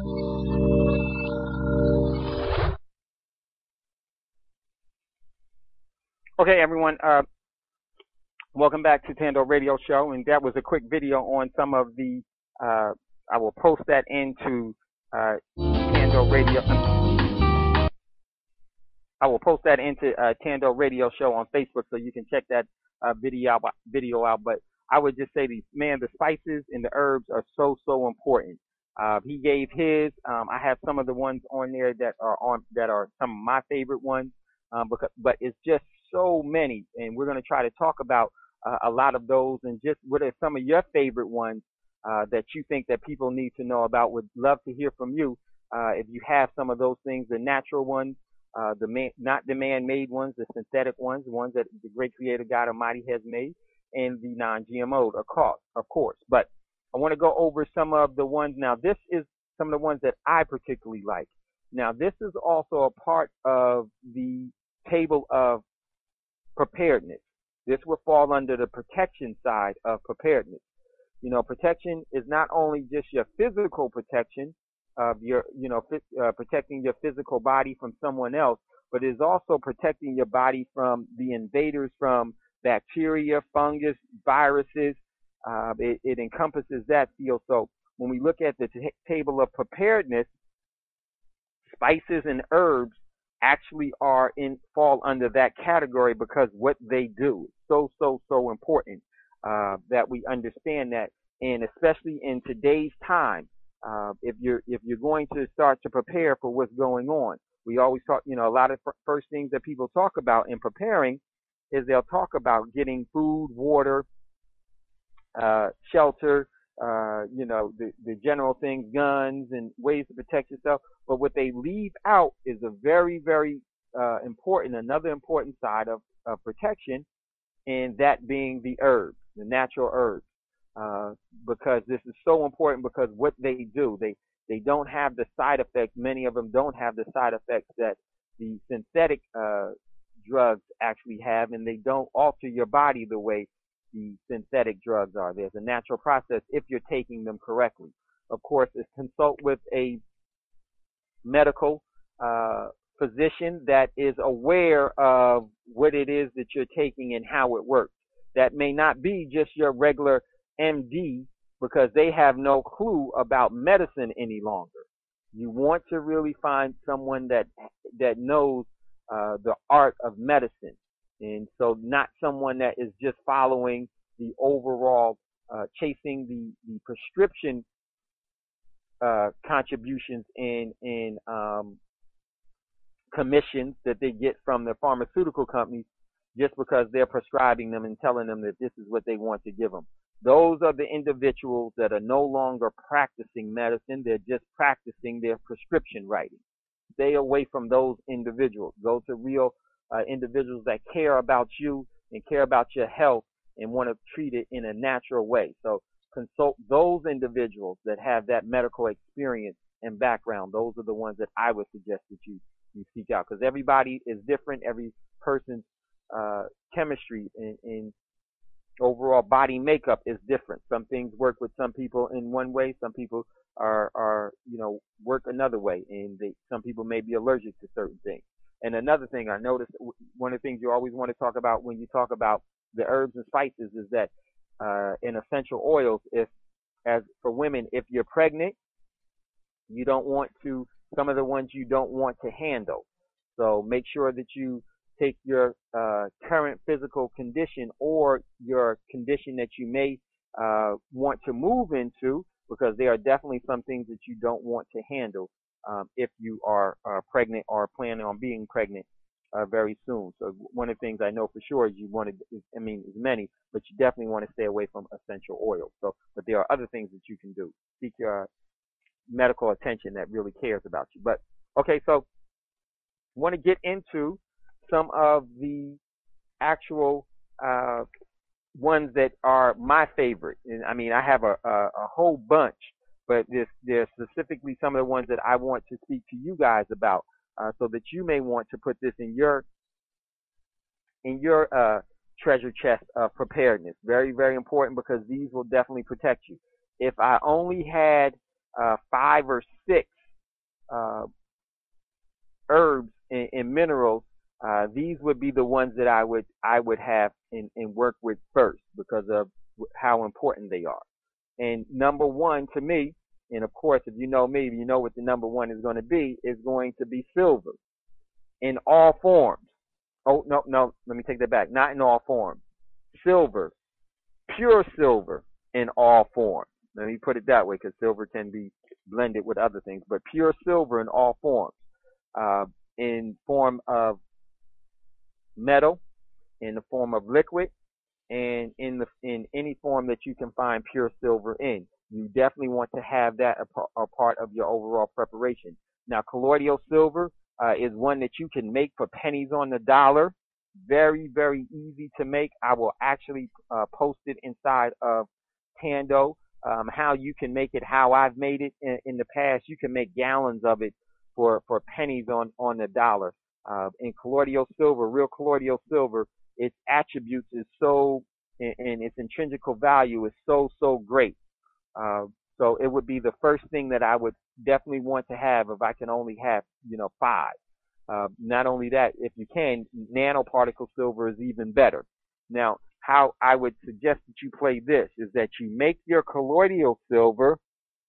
Okay, everyone. Uh, welcome back to Tando Radio Show, and that was a quick video on some of the. Uh, I will post that into uh, Tando Radio. I will post that into uh, Tando Radio Show on Facebook, so you can check that uh, video out. Video out. But I would just say, these man, the spices and the herbs are so so important. Uh, he gave his. Um, I have some of the ones on there that are on that are some of my favorite ones. Um, because, but it's just so many, and we're going to try to talk about uh, a lot of those, and just what are some of your favorite ones uh, that you think that people need to know about. Would love to hear from you uh, if you have some of those things, the natural ones, uh, the man, not the man-made ones, the synthetic ones, the ones that the great Creator God Almighty has made, and the non-G M O, of course, of course. But I want to go over some of the ones. Now, this is some of the ones that I particularly like. Now, this is also a part of the table of preparedness. This will fall under the protection side of preparedness. You know, protection is not only just your physical protection of your, you know, uh, protecting your physical body from someone else, but it is also protecting your body from the invaders, from bacteria, fungus, viruses. Uh, it, it encompasses that field. So when we look at the t- table of preparedness, spices and herbs actually are in fall under that category, because what they do is so so so important uh, that we understand that, and especially in today's time, uh, if you're if you're going to start to prepare for what's going on, we always talk. You know, a lot of f- first things that people talk about in preparing is they'll talk about getting food, water, uh, shelter. Uh, you know, the, the general things, guns and ways to protect yourself. But what they leave out is a very, very uh, important, another important side of, of protection, and that being the herbs, the natural herbs. Uh, because this is so important, because what they do, they, they don't have the side effects, many of them don't have the side effects that the synthetic uh, drugs actually have, and they don't alter your body the way the synthetic drugs are. There's a natural process if you're taking them correctly. Of course, is consult with a medical uh, physician that is aware of what it is that you're taking and how it works. That may not be just your regular M D because they have no clue about medicine any longer. You want to really find someone that that knows uh, the art of medicine, and so not someone that is just following the overall, uh, chasing the the prescription uh, contributions and and um, commissions that they get from the pharmaceutical companies, just because they're prescribing them and telling them that this is what they want to give them. Those are the individuals that are no longer practicing medicine. They're just practicing their prescription writing. Stay away from those individuals. Go to real uh, individuals that care about you and care about your health and want to treat it in a natural way. So consult those individuals that have that medical experience and background. Those are the ones that I would suggest that you, you seek out, because everybody is different. Every person's uh, chemistry and, and overall body makeup is different. Some things work with some people in one way. Some people are, are you know, work another way, and they, some people may be allergic to certain things. And another thing I noticed, one of the things you always want to talk about when you talk about the herbs and spices is that uh, in essential oils, if as for women, if you're pregnant, you don't want to, some of the ones you don't want to handle. So make sure that you take your uh, current physical condition or your condition that you may uh, want to move into, because there are definitely some things that you don't want to handle um, if you are uh, pregnant or planning on being pregnant uh, very soon. So one of the things I know for sure is you want to, I mean, there's many, but you definitely want to stay away from essential oils. So, but there are other things that you can do. Seek your medical attention that really cares about you. But okay, so I want to get into some of the actual uh, ones that are my favorite. And I mean, I have a, a, a whole bunch, but there's, there's specifically some of the ones that I want to speak to you guys about, uh, so that you may want to put this in your in your uh, treasure chest of preparedness. Very, very important, because these will definitely protect you. If I only had uh, five or six uh, herbs and, and minerals, Uh, these would be the ones that I would I would have and, and work with first, because of how important they are. And number one to me, and of course, if you know me, you know what the number one is going to be, is going to be silver in all forms. Oh, no, no, let me take that back. Not in all forms. Silver, pure silver in all forms. Let me put it that way, because silver can be blended with other things, but pure silver in all forms, uh, in form of metal, in the form of liquid, and in the in any form that you can find pure silver in. You definitely want to have that a, a part of your overall preparation. Now, colloidal silver uh, is one that you can make for pennies on the dollar. Very, very easy to make. I will actually uh, post it inside of Tando, um, how you can make it, how I've made it in, in the past. You can make gallons of it for, for pennies on, on the dollar. Uh, in colloidal silver, real colloidal silver, its attributes is so, and, and its intrinsic value is so, so great. Uh, so it would be the first thing that I would definitely want to have if I can only have, you know, five. Uh, not only that, if you can, nanoparticle silver is even better. Now, how I would suggest that you play this is that you make your colloidal silver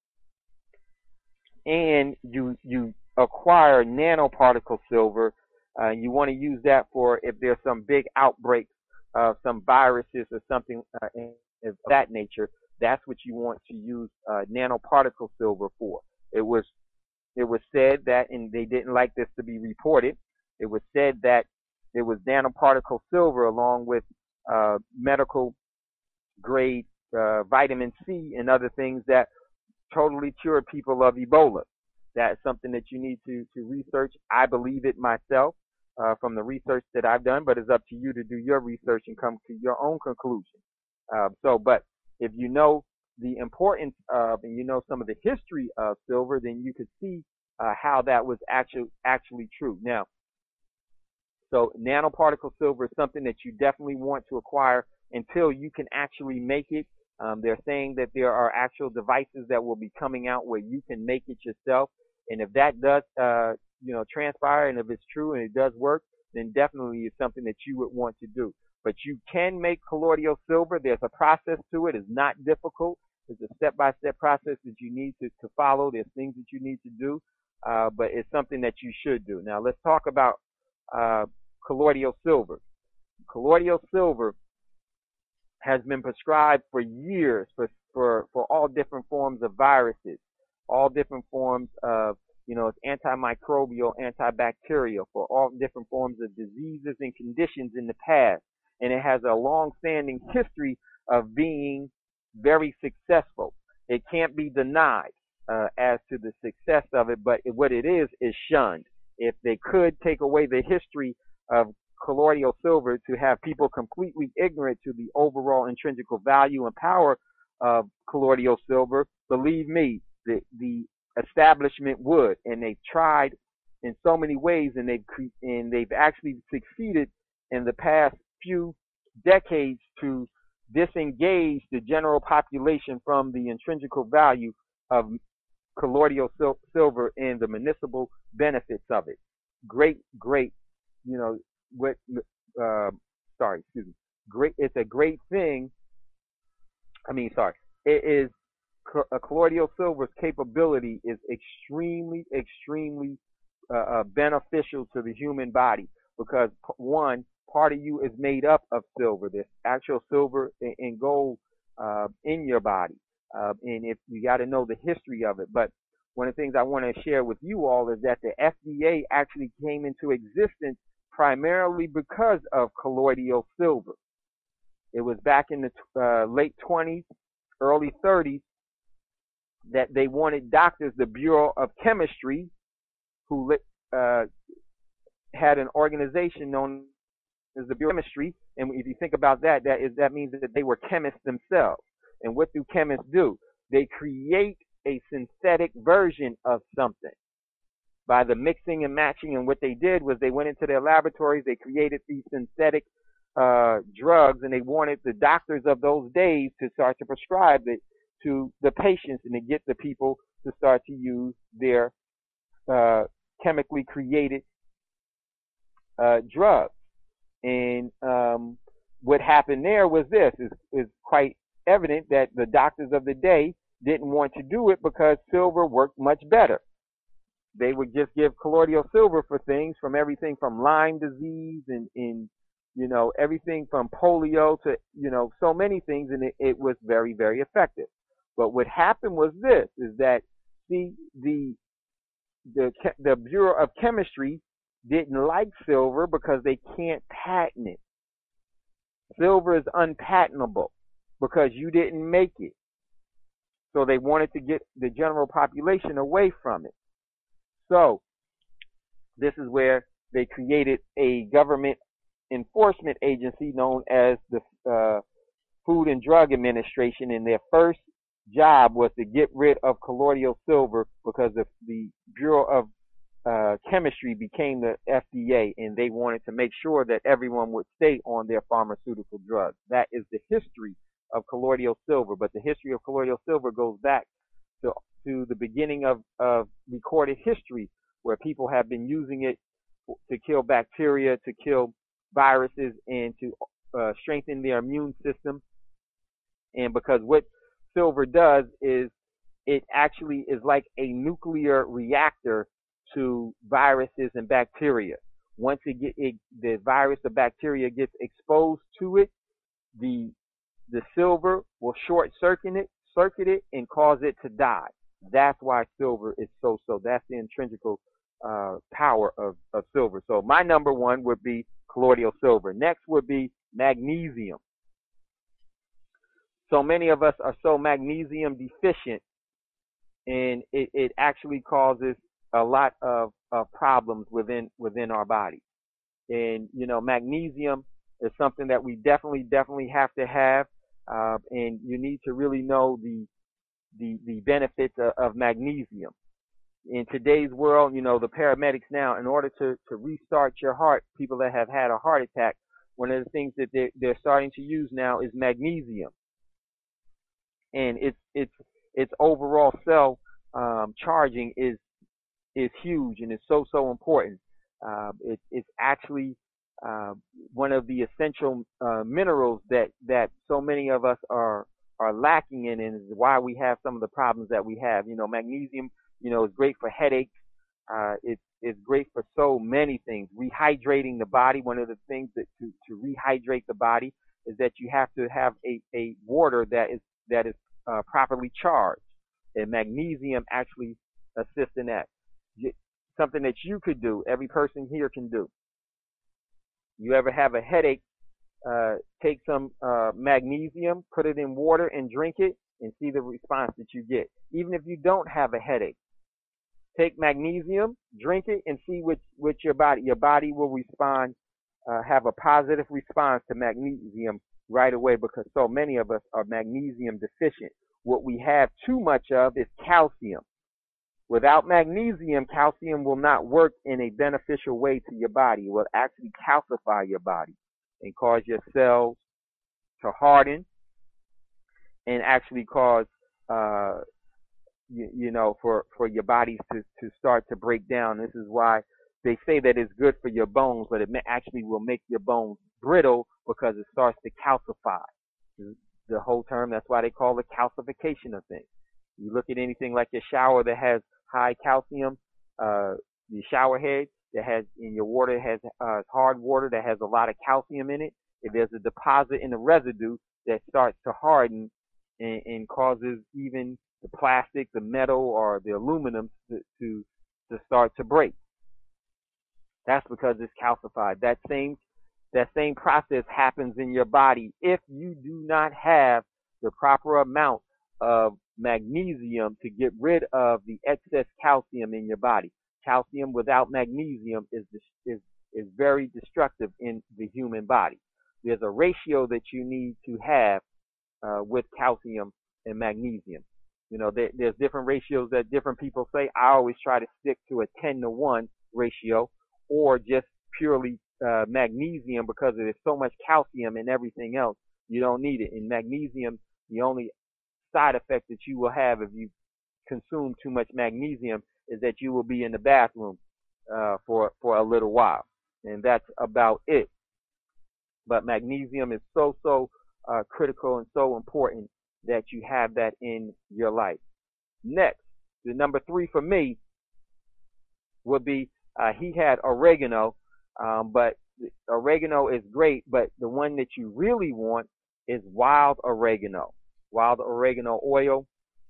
and you, you acquire nanoparticle silver. Uh, you want to use that for if there's some big outbreaks of some viruses or something uh, of that nature. That's what you want to use uh, nanoparticle silver for. It was it was said that, and they didn't like this to be reported, it was said that it was nanoparticle silver along with uh, medical grade uh, vitamin C and other things that totally cured people of Ebola. That's something that you need to, to research. I believe it myself uh, from the research that I've done, but it's up to you to do your research and come to your own conclusion. Uh, so, but if you know the importance of, and you know some of the history of silver, then you could see uh, how that was actually actually true. Now, so nanoparticle silver is something that you definitely want to acquire until you can actually make it. Um, they're saying that there are actual devices that will be coming out where you can make it yourself. And if that does uh, you know, transpire and if it's true and it does work, then definitely it's something that you would want to do. But you can make colloidal silver. There's a process to it. It's not difficult. It's a step-by-step process that you need to, to follow. There's things that you need to do, uh, but it's something that you should do. Now let's talk about uh, colloidal silver. Colloidal silver has been prescribed for years for, for, for all different forms of viruses, all different forms of, you know, it's antimicrobial, antibacterial for all different forms of diseases and conditions in the past. And it has a long-standing history of being very successful. It can't be denied uh, as to the success of it, but what it is is shunned. If they could take away the history of colloidal silver to have people completely ignorant to the overall intrinsic value and power of colloidal silver, believe me, the, the establishment would, and they've tried in so many ways, and they've and they've actually succeeded in the past few decades to disengage the general population from the intrinsic value of colloidal sil silver and the municipal benefits of it. Great, great, you know, what, uh, sorry, excuse me. Great, it's a great thing. I mean, sorry, it is a colloidal silver's capability is extremely, extremely uh, uh, beneficial to the human body because one, part of you is made up of silver. There's actual silver and gold uh, in your body. Uh, and if you got to know the history of it. But one of the things I want to share with you all is that the F D A actually came into existence primarily because of colloidal silver. It was back in the uh, late twenties, early thirties, that they wanted doctors, the Bureau of Chemistry, who uh, had an organization known as the Bureau of Chemistry, and if you think about that, that is that means that they were chemists themselves. And what do chemists do? They create a synthetic version of something by the mixing and matching. And what they did was they went into their laboratories, they created these synthetic uh, drugs, and they wanted the doctors of those days to start to prescribe it to the patients and to get the people to start to use their uh, chemically created uh, drugs. And um, what happened there was this, is, is quite evident that the doctors of the day didn't want to do it because silver worked much better. They would just give colloidal silver for things from everything from Lyme disease and, and you know, everything from polio to, you know, so many things, and it, it was very, very effective. But what happened was this, is that, see, the, the, the Bureau of Chemistry didn't like silver because they can't patent it. Silver is unpatentable because you didn't make it. So they wanted to get the general population away from it. So this is where they created a government enforcement agency known as the uh, Food and Drug Administration, and their first job was to get rid of colloidal silver because the, the Bureau of uh, Chemistry became the F D A, and they wanted to make sure that everyone would stay on their pharmaceutical drugs. That is the history of colloidal silver, but the history of colloidal silver goes back to, to the beginning of, of recorded history, where people have been using it to kill bacteria, to kill viruses, and to uh, strengthen their immune system. And because what silver does is it actually is like a nuclear reactor to viruses and bacteria. Once it get it, the virus or bacteria gets exposed to it, the the silver will short circuit it, circuit it, and cause it to die. That's why silver is so so. That's the intrinsic uh, power of of silver. So my number one would be colloidal silver. Next would be magnesium. So many of us are so magnesium deficient, and it, it actually causes a lot of, of problems within within our body. And you know, magnesium is something that we definitely definitely have to have, uh, and you need to really know the the the benefits of, of magnesium. In today's world, you know, the paramedics now, in order to to restart your heart, people that have had a heart attack, one of the things that they're, they're starting to use now is magnesium, and its its its overall cell um, charging is is huge and it's so, so important. Uh, it, it's actually uh, one of the essential uh, minerals that, that so many of us are are lacking in, and is why we have some of the problems that we have. You know, magnesium, you know, is great for headaches. Uh, it's it's great for so many things. Rehydrating the body. One of the things that to, to rehydrate the body is that you have to have a, a water that is that is uh, properly charged, and magnesium actually assists in that. Something that you could do, every person here can do. You ever have a headache, uh, take some uh, magnesium, put it in water and drink it, and see the response that you get. Even if you don't have a headache, take magnesium, drink it, and see what, what your body, your body will respond, uh, have a positive response to magnesium right away, because so many of us are magnesium deficient. What we have too much of is calcium. Without magnesium, calcium will not work in a beneficial way to your body. It will actually calcify your body and cause your cells to harden and actually cause, uh, you, you know, for, for your bodies to, to start to break down. This is why they say that it's good for your bones, but it actually will make your bones brittle because it starts to calcify. The whole term, that's why they call it calcification of things. You look at anything like your shower that has high calcium, uh, the shower head that has in your water has uh, hard water that has a lot of calcium in it. If there's a deposit in the residue that starts to harden and, and causes even the plastic, the metal, or the aluminum to, to to start to break. That's because it's calcified. That same that same process happens in your body if you do not have the proper amount of magnesium to get rid of the excess calcium in your body. Calcium without magnesium is is is very destructive in the human body. There's a ratio that you need to have uh, with calcium and magnesium. You know, there, there's different ratios that different people say. I always try to stick to a ten to one ratio, or just purely uh, magnesium, because there's so much calcium in everything else. You don't need it. In magnesium, the only side effect that you will have if you consume too much magnesium is that you will be in the bathroom uh, for for a little while, and that's about it. But magnesium is so so uh, critical and so important that you have that in your life. Next, the number three for me would be uh, he had oregano, um, but oregano is great, but the one that you really want is wild oregano. Wild oregano oil,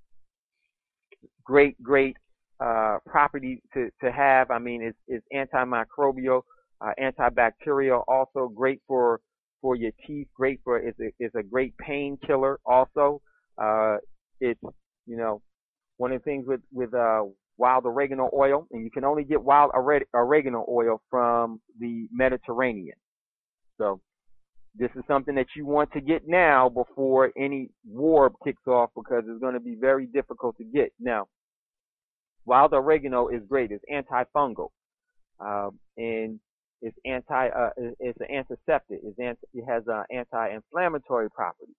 great, great uh, property to, to have. I mean, it's, it's antimicrobial, uh, antibacterial, also great for for your teeth. Great for it's a, it's a great painkiller. Also, uh, it's you know one of the things with with uh, wild oregano oil, and you can only get wild oregano oil from the Mediterranean. So this is something that you want to get now before any war kicks off, because it's going to be very difficult to get. Now, wild oregano is great. It's antifungal, um, and it's anti. Uh, it's an antiseptic. It's anti, it has an anti-inflammatory property,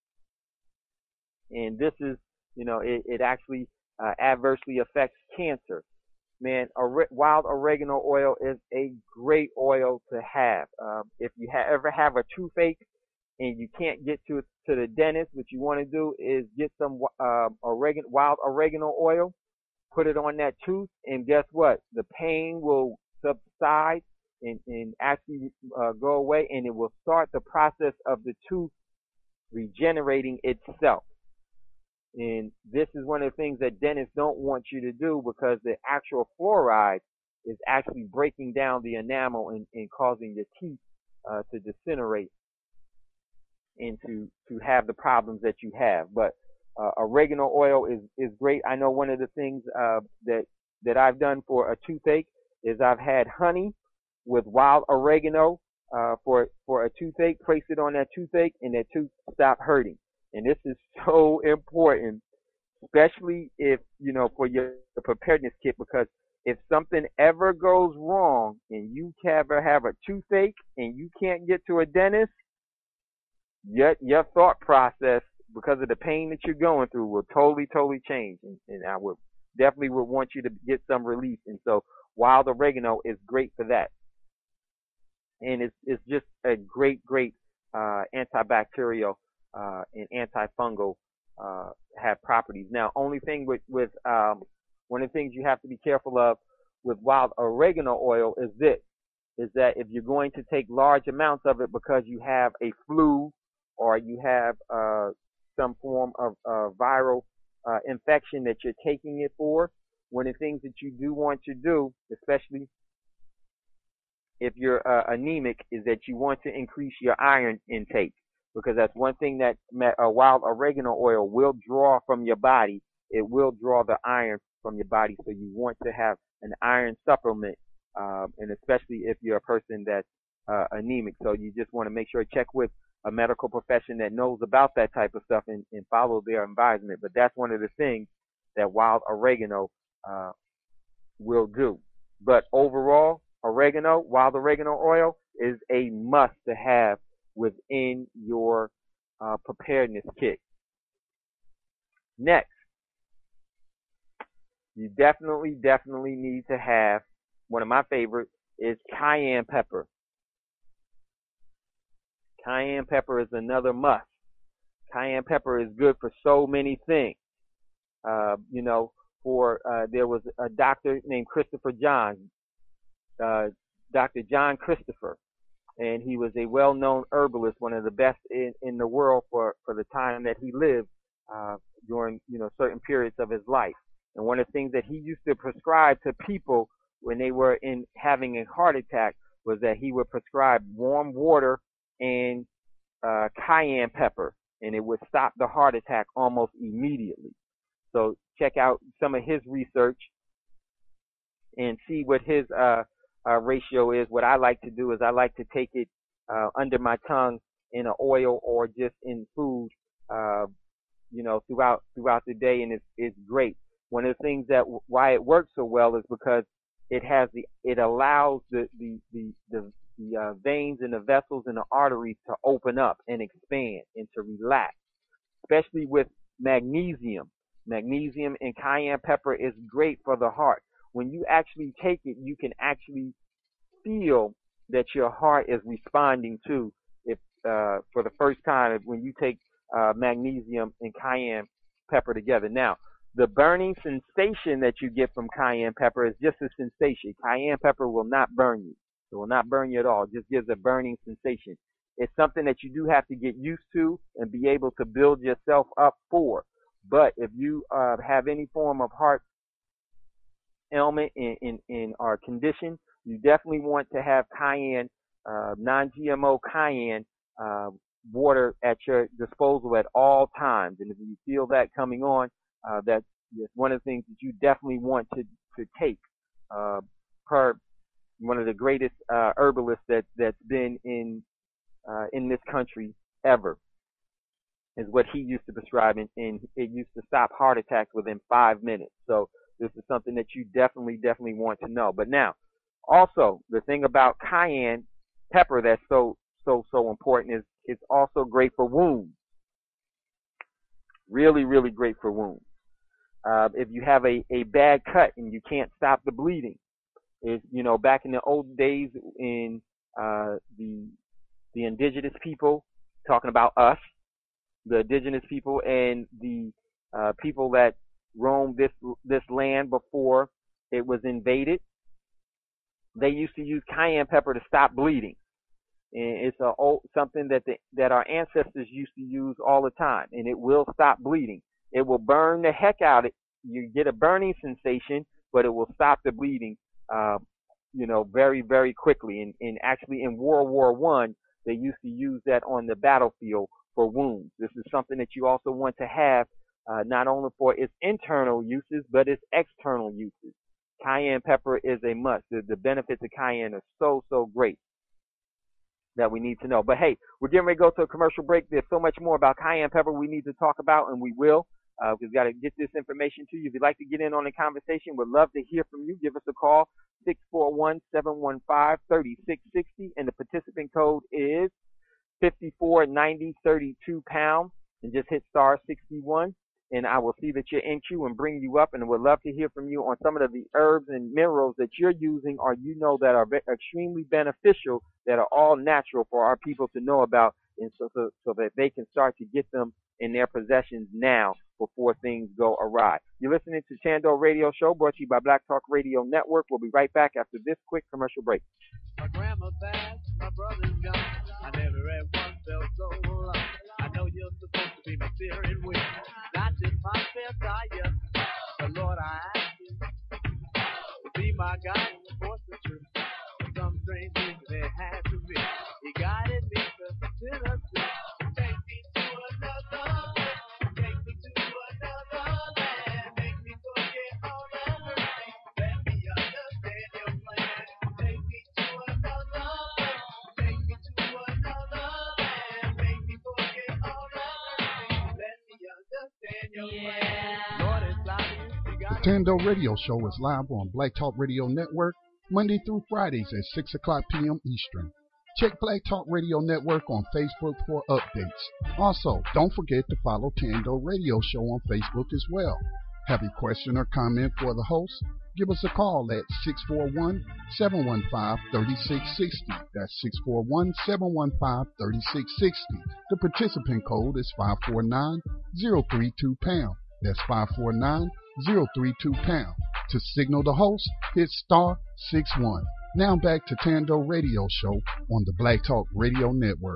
and this is, you know, it, it actually uh, adversely affects cancer. Man, ore- wild oregano oil is a great oil to have. Um, if you ha- ever have a toothache and you can't get to to the dentist, what you want to do is get some uh, oregano, wild oregano oil, put it on that tooth, and guess what? The pain will subside and, and actually uh, go away, and it will start the process of the tooth regenerating itself. And this is one of the things that dentists don't want you to do, because the actual fluoride is actually breaking down the enamel and, and causing your teeth uh, to disintegrate and to, to have the problems that you have. But uh, oregano oil is, is great. I know one of the things uh, that, that I've done for a toothache is I've had honey with wild oregano uh, for, for a toothache, place it on that toothache, and that tooth stop hurting. And this is so important, especially if, you know, for your preparedness kit, because if something ever goes wrong and you ever have a toothache and you can't get to a dentist, your, your thought process, because of the pain that you're going through, will totally, totally change. And, and I would definitely would want you to get some relief. And so wild oregano is great for that. And it's, it's just a great, great uh, antibacterial uh, and antifungal uh, have properties. Now, only thing with, with um, one of the things you have to be careful of with wild oregano oil is this, is that if you're going to take large amounts of it because you have a flu or you have uh, some form of uh, viral uh, infection that you're taking it for, one of the things that you do want to do, especially if you're uh, anemic, is that you want to increase your iron intake, because that's one thing that uh, wild oregano oil will draw from your body. It will draw the iron from your body, so you want to have an iron supplement, um, and especially if you're a person that's uh, anemic. So you just want to make sure, check with a medical profession that knows about that type of stuff and, and follow their advisement. But that's one of the things that wild oregano uh, will do. But overall, oregano, wild oregano oil is a must to have within your uh, preparedness kit. Next, you definitely, definitely need to have, one of my favorites is cayenne pepper. Cayenne pepper is another must. Cayenne pepper is good for so many things. Uh, you know, for uh, there was a doctor named Christopher John, uh, Doctor John Christopher, and he was a well-known herbalist, one of the best in, in the world for, for the time that he lived uh, during, you know, certain periods of his life. And one of the things that he used to prescribe to people when they were in having a heart attack was that he would prescribe warm water and uh, cayenne pepper, and it would stop the heart attack almost immediately. So check out some of his research and see what his uh, uh, ratio is. What I like to do is I like to take it uh, under my tongue in an oil or just in food, uh, you know, throughout throughout the day, and it's it's great. One of the things that why it works so well is because it has the it allows the the the the, the uh, veins and the vessels and the arteries to open up and expand and to relax, especially with magnesium. Magnesium and cayenne pepper is great for the heart. When you actually take it, you can actually feel that your heart is responding to if uh, for the first time when you take uh, magnesium and cayenne pepper together. Now, the burning sensation that you get from cayenne pepper is just a sensation. Cayenne pepper will not burn you. It will not burn you at all. It just gives a burning sensation. It's something that you do have to get used to and be able to build yourself up for. But if you uh, have any form of heart ailment in, in, in our condition, you definitely want to have cayenne, uh, non-G M O cayenne uh, water at your disposal at all times. And if you feel that coming on, uh, that's one of the things that you definitely want to, to take. Uh, per one of the greatest uh, herbalists that, that's been in uh, in this country ever is what he used to prescribe, and, and it used to stop heart attacks within five minutes. So this is something that you definitely, definitely want to know. But now, also, the thing about cayenne pepper that's so, so, so important is it's also great for wounds. Really, really great for wounds. Uh, if you have a, a bad cut and you can't stop the bleeding, is you know, back in the old days in uh, the the indigenous people, talking about us, the indigenous people and the uh, people that roamed this this land before it was invaded, they used to use cayenne pepper to stop bleeding. And it's a old, something that the, that our ancestors used to use all the time, and it will stop bleeding. It will burn the heck out of it. You get a burning sensation, but it will stop the bleeding, uh, you know, very, very quickly. And, and actually, in World War One, they used to use that on the battlefield for wounds. This is something that you also want to have, uh, not only for its internal uses, but its external uses. Cayenne pepper is a must. The, the benefits of cayenne are so, so great that we need to know. But hey, we're getting ready to go to a commercial break. There's so much more about cayenne pepper we need to talk about, and we will. Uh, we've got to get this information to you. If you'd like to get in on the conversation, we'd love to hear from you. Give us a call, six four one, seven one five, three six six zero, and the participant code is fifty-four ninety thirty-two pound, and just hit star sixty-one. and I will see that you're in queue and bring you up, and would love to hear from you on some of the herbs and minerals that you're using or you know that are extremely beneficial, that are all natural for our people to know about, and so, so, so that they can start to get them in their possessions now before things go awry. You're listening to Tando Radio Show, brought to you by Black Talk Radio Network. We'll be right back after this quick commercial break. My grandma passed, my brother's gone. I never at once felt so alone. I know you're supposed to be my steering wheel, not just my spare tire. But Lord, I ask you to be my guide and the force of truth. Some strange things they had to be. He guided me to Tennessee. Take me to another land. Take me to another land. Make me forget all the hurt. Let me understand your plan. Take me to another land. Take me to another land. Make me forget all the hurt. Let me understand your plan. Lord, it's obvious you got The Tando Radio Show is live on Black Talk Radio Network Monday through Fridays at six o'clock p.m. Eastern. Check Black Talk Radio Network on Facebook for updates. Also, don't forget to follow Tando Radio Show on Facebook as well. Have a question or comment for the host? Give us a call at six four one, seven one five, three six six zero. That's six four one, seven one five, three six six zero. The participant code is five four nine, zero three two pound. That's five four nine, zero three two pound. To signal the host, hit star six one. Now back to Tando Radio Show on the Black Talk Radio Network.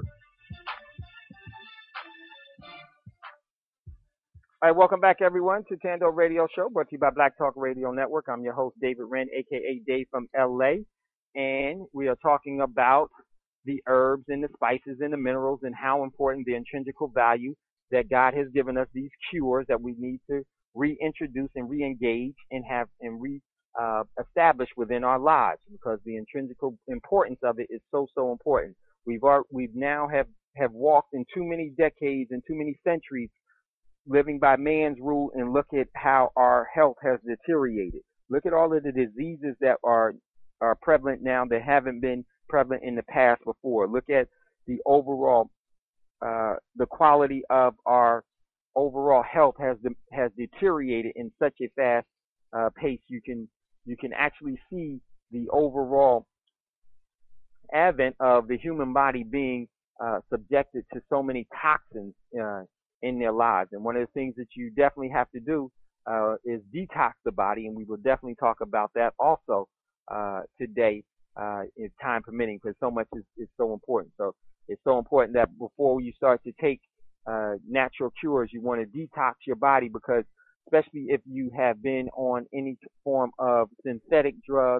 All right, welcome back, everyone, to Tando Radio Show, brought to you by Black Talk Radio Network. I'm your host, David Wren, a k a. Dave from L A, and we are talking about the herbs and the spices and the minerals and how important the intrinsical value that God has given us, these cures that we need to reintroduce and re-engage and have and re uh, establish within our lives, because the intrinsic importance of it is so, so important. We've are, we've now have, have walked in too many decades and too many centuries living by man's rule, and look at how our health has deteriorated. Look at all of the diseases that are are prevalent now that haven't been prevalent in the past before. Look at the overall uh, the quality of our overall health has de- has deteriorated in such a fast uh, pace. You can you can actually see the overall advent of the human body being uh, subjected to so many toxins uh, in their lives. And one of the things that you definitely have to do uh, is detox the body, and we will definitely talk about that also uh, today, uh, if time permitting, because so much is, is so important. So it's so important that before you start to take uh, natural cures, you want to detox your body, because especially if you have been on any form of synthetic drug,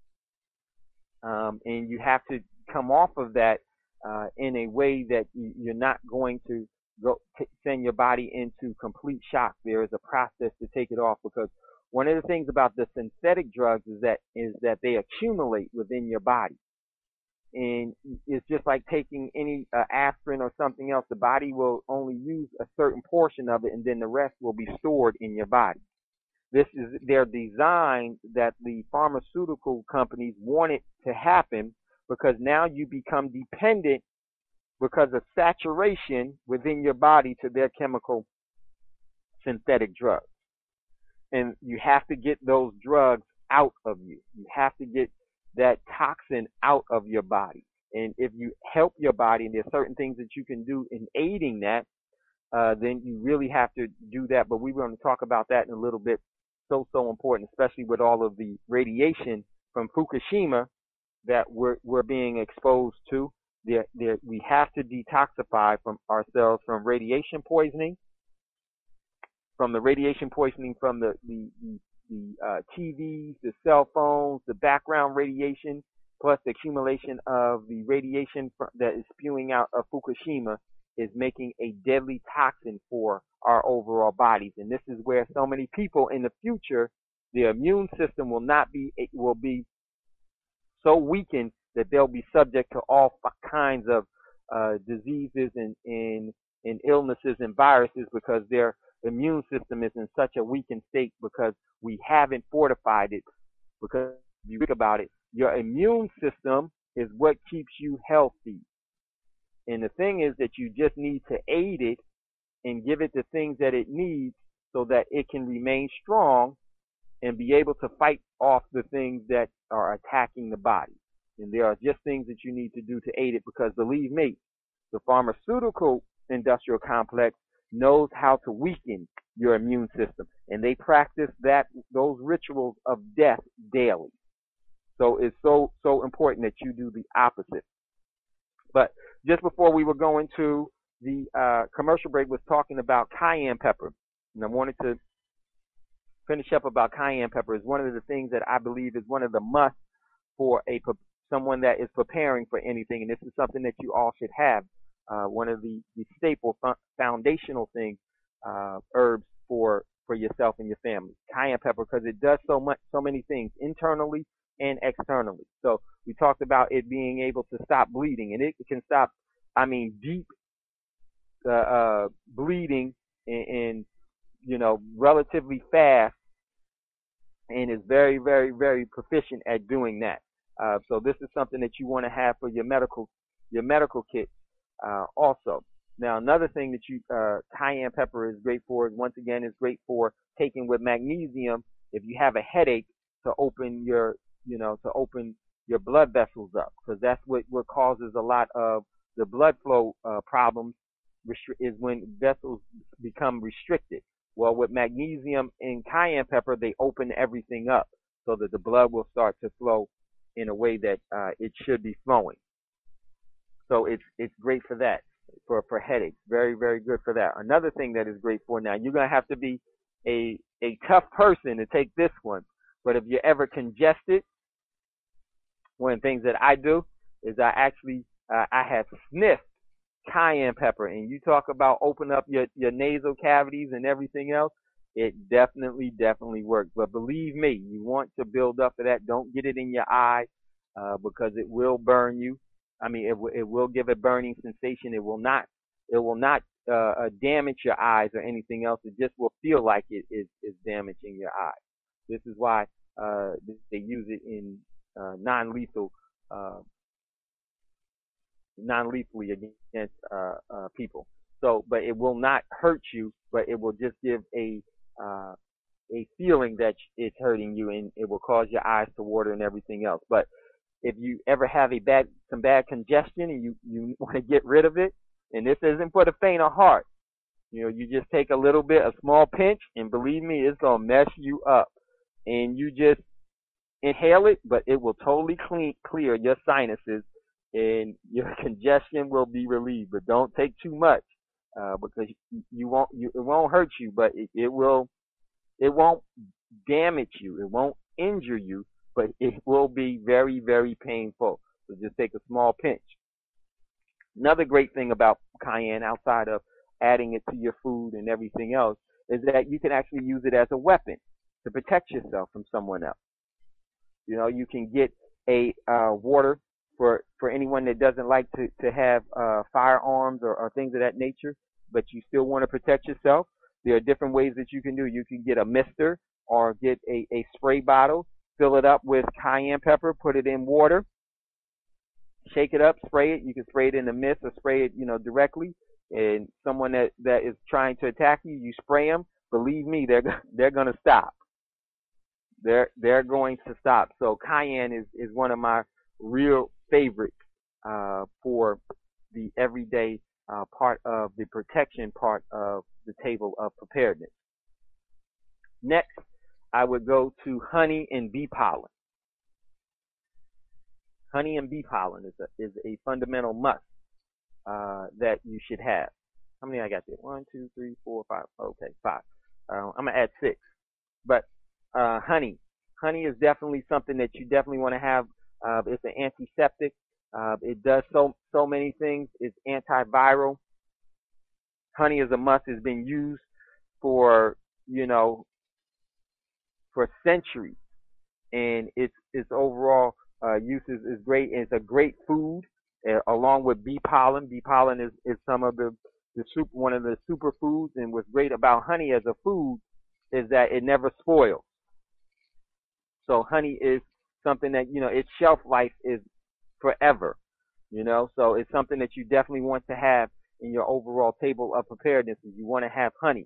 um, and you have to come off of that uh, in a way that you're not going to go t- send your body into complete shock. There is a process to take it off, because one of the things about the synthetic drugs is that is that they accumulate within your body, and it's just like taking any uh, aspirin or something else. The body will only use a certain portion of it, and then the rest will be stored in your body. This is their design that the pharmaceutical companies want it to happen, because now you become dependent because of saturation within your body to their chemical synthetic drugs. And you have to get those drugs out of you. You have to get that toxin out of your body. And if you help your body, and there's certain things that you can do in aiding that, uh, then you really have to do that. But we're going to talk about that in a little bit. So, so important, especially with all of the radiation from Fukushima that we're, we're being exposed to. There, there, we have to detoxify from ourselves from radiation poisoning, from the radiation poisoning from the the, the, the uh, T Vs, the cell phones, the background radiation, plus the accumulation of the radiation that is spewing out of Fukushima is making a deadly toxin for our overall bodies. And this is where so many people in the future, their immune system will not be will be so weakened that they'll be subject to all kinds of uh, diseases and, and, and illnesses and viruses, because their immune system is in such a weakened state, because we haven't fortified it. Because if you think about it, your immune system is what keeps you healthy. And the thing is that you just need to aid it and give it the things that it needs so that it can remain strong and be able to fight off the things that are attacking the body. And there are just things that you need to do to aid it, because believe me, the pharmaceutical industrial complex knows how to weaken your immune system, and they practice that those rituals of death daily. So it's so so important that you do the opposite. But just before we were going to the uh, commercial break, was talking about cayenne pepper, and I wanted to finish up about cayenne pepper. Is one of the things that I believe is one of the must for a someone that is preparing for anything, and this is something that you all should have. Uh, one of the, the staple foundational things, uh, herbs for for yourself and your family, cayenne pepper, because it does so much, so many things internally and externally. So we talked about it being able to stop bleeding, and it can stop, I mean, deep uh, uh, bleeding in, in, you know, relatively fast, and is very, very, very proficient at doing that. Uh, so this is something that you want to have for your medical, your medical kit, uh, also. Now, another thing that you, uh, cayenne pepper is great for, is once again, is great for taking with magnesium if you have a headache, to open your, you know, to open your blood vessels up, because that's what, what causes a lot of the blood flow uh, problems, is when vessels become restricted. Well, with magnesium and cayenne pepper, they open everything up so that the blood will start to flow in a way that uh, it should be flowing. So it's it's great for that, for, for headaches. Very, very good for that. Another thing that is great for, now, you're going to have to be a, a tough person to take this one, but if you're ever congested, one of the things that I do is I actually, uh, I have sniffed cayenne pepper, and you talk about open up your, your nasal cavities and everything else, it definitely, definitely works. But believe me, you want to build up for that. Don't get it in your eye, uh, because it will burn you. I mean, it, w- it will give a burning sensation. It will not, it will not uh, uh, damage your eyes or anything else. It just will feel like it is, is damaging your eyes. This is why uh, they use it in uh, non-lethal, uh, non-lethally against uh, uh, people. So, but it will not hurt you, but it will just give a uh, a feeling that it's hurting you, and it will cause your eyes to water and everything else. But if you ever have a bad, some bad congestion, and you, you want to get rid of it, and this isn't for the faint of heart, you know, you just take a little bit, a small pinch, and believe me, it's going to mess you up. And you just inhale it, but it will totally clean, clear your sinuses, and your congestion will be relieved. But don't take too much, uh, because you, you won't, you, it won't hurt you, but it, it will, it won't damage you. It won't injure you, but it will be very, very painful. So just take a small pinch. Another great thing about cayenne, outside of adding it to your food and everything else, is that you can actually use it as a weapon to protect yourself from someone else. You know, you can get a uh, water for for anyone that doesn't like to to have uh, firearms or, or things of that nature, but you still want to protect yourself. There are different ways that you can do. You can get a mister or get a, a spray bottle, fill it up with cayenne pepper, put it in water, shake it up, spray it. You can spray it in the mist or spray it, you know, directly. And someone that, that is trying to attack you, you spray them. Believe me, they're they're going to stop. They're they're going to stop. So cayenne is, is one of my real favorites uh, for the everyday uh, part of the protection part of the table of preparedness. Next, I would go to honey and bee pollen. Honey and bee pollen is a, is a fundamental must uh, that you should have. How many I got there? One, two, three, four, five. Okay, five. Uh, I'm going to add six. But uh, honey. Honey is definitely something that you definitely want to have. Uh, it's an antiseptic. Uh, it does so so many things. It's antiviral. Honey is a must. It's been used for, you know, for centuries, and its its overall uh, use is, is great. And it's a great food, uh, along with bee pollen. Bee pollen is, is some of the the super, one of the superfoods. And what's great about honey as a food is that it never spoils. So honey is something that, you know, its shelf life is forever, you know. So it's something that you definitely want to have in your overall table of preparedness. You want to have honey.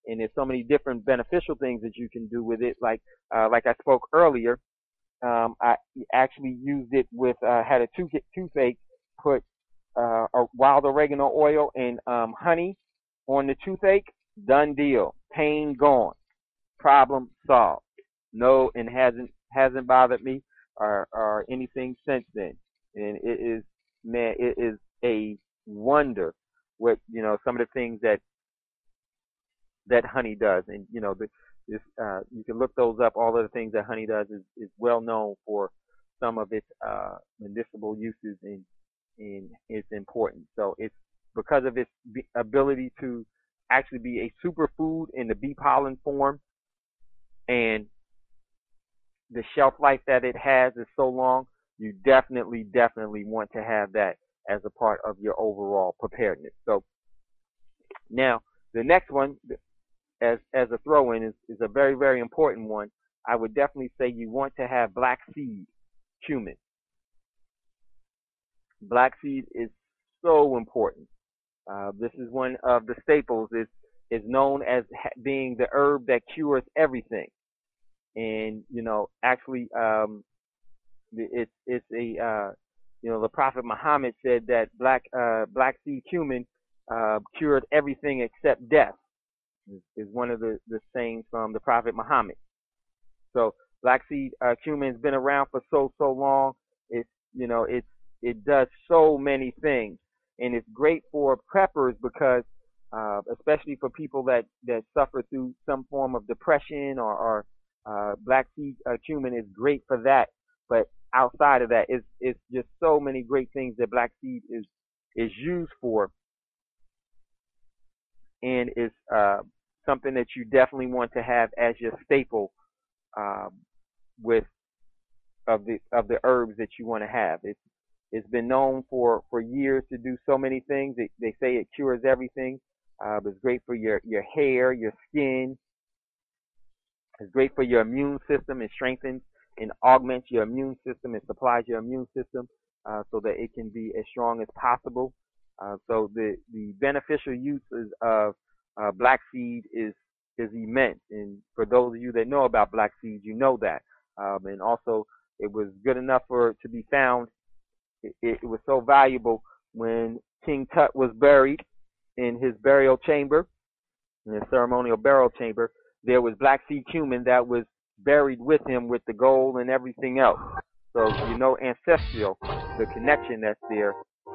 and there's so many different beneficial things that you can do with it. Like uh, like I spoke earlier, um, I actually used it with uh, had a tooth toothache, put uh, a wild oregano oil and um, honey on the toothache. Done deal. Pain gone. Problem solved. No, and hasn't hasn't bothered me or or anything since then. And it is, man, it is a wonder what, you know, some of the things that that honey does. And you know, the, this uh, you can look those up. All of the things that honey does is, is well known for some of its uh, medicinal uses, and and it's important. So it's because of its ability to actually be a superfood in the bee pollen form, and the shelf life that it has is so long. You definitely, definitely want to have that as a part of your overall preparedness. So now the next one, as as a throw-in, is, is a very, very important one. I would definitely say you want to have black seed cumin. Black seed is so important. Uh, this is one of the staples. It's, is known as being the herb that cures everything. And, you know, actually, um, it's, it's a, uh, you know, the Prophet Muhammad said that black, uh, black seed cumin, uh, cured everything except death, is, is one of the, the sayings from the Prophet Muhammad. So black seed, uh, cumin has been around for so, so long. It's, you know, it's, it does so many things, and it's great for preppers because, uh, especially for people that, that suffer through some form of depression, or, or uh, black seed uh, cumin is great for that. But outside of that, it's, it's just so many great things that black seed is, is used for, and it's uh, something that you definitely want to have as your staple uh, with of the of the herbs that you want to have. It's it's been known for, for years to do so many things. They, they say it cures everything. Uh, it's great for your, your hair, your skin. It's great for your immune system. It strengthens and augments your immune system. It supplies your immune system uh, so that it can be as strong as possible. Uh, so the, the beneficial uses of uh, black seed is is immense. And for those of you that know about black seed, you know that. Um, and also, it was good enough for it to be found. It, it, it was so valuable when King Tut was buried in his burial chamber, in his ceremonial burial chamber. There was black seed cumin that was buried with him with the gold and everything else. So you know, ancestral, the connection that's there,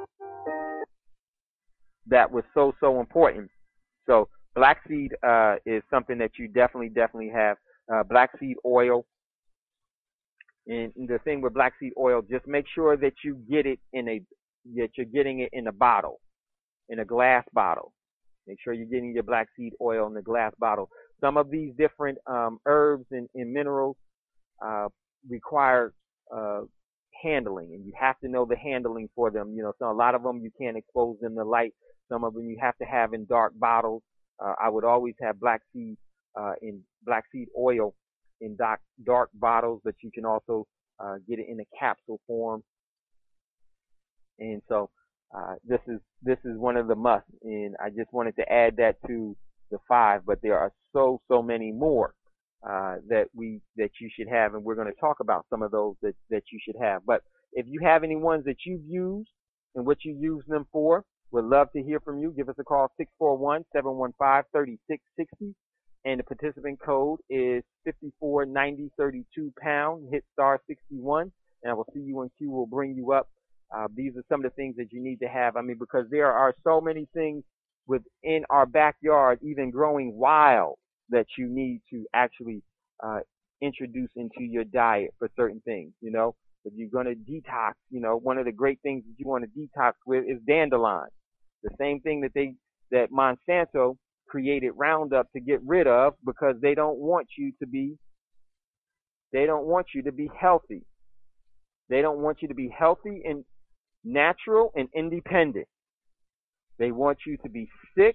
that was so, so important. So black seed uh, is something that you definitely, definitely have. Uh, black seed oil. And the thing with black seed oil, just make sure that you get it in a, that you're getting it in a bottle, in a glass bottle. Make sure you're getting your black seed oil in the glass bottle. Some of these different um, herbs and, and minerals uh, require uh, handling, and you have to know the handling for them. You know, so a lot of them you can't expose them to light. Some of them you have to have in dark bottles. Uh, I would always have black seed uh, in black seed oil in dark, dark bottles, but you can also uh, get it in a capsule form. And so uh, this is this is one of the musts, and I just wanted to add that to the five. But there are so so many more uh, that we that you should have, and we're going to talk about some of those that that you should have. But if you have any ones that you've used and what you use them for, we'd love to hear from you. Give us a call, six four one, seven one five, three six six zero. And the participant code is fifty-four ninety thirty-two pound. Hit star sixty-one, and I will see you in queue. We'll bring you up. Uh, these are some of the things that you need to have. I mean, because there are so many things within our backyard, even growing wild, that you need to actually uh, introduce into your diet for certain things. You know, if you're going to detox, you know, one of the great things that you want to detox with is dandelion. The same thing that they that Monsanto created Roundup to get rid of, because they don't want you to be they don't want you to be healthy. They don't want you to be healthy and natural and independent. They want you to be sick,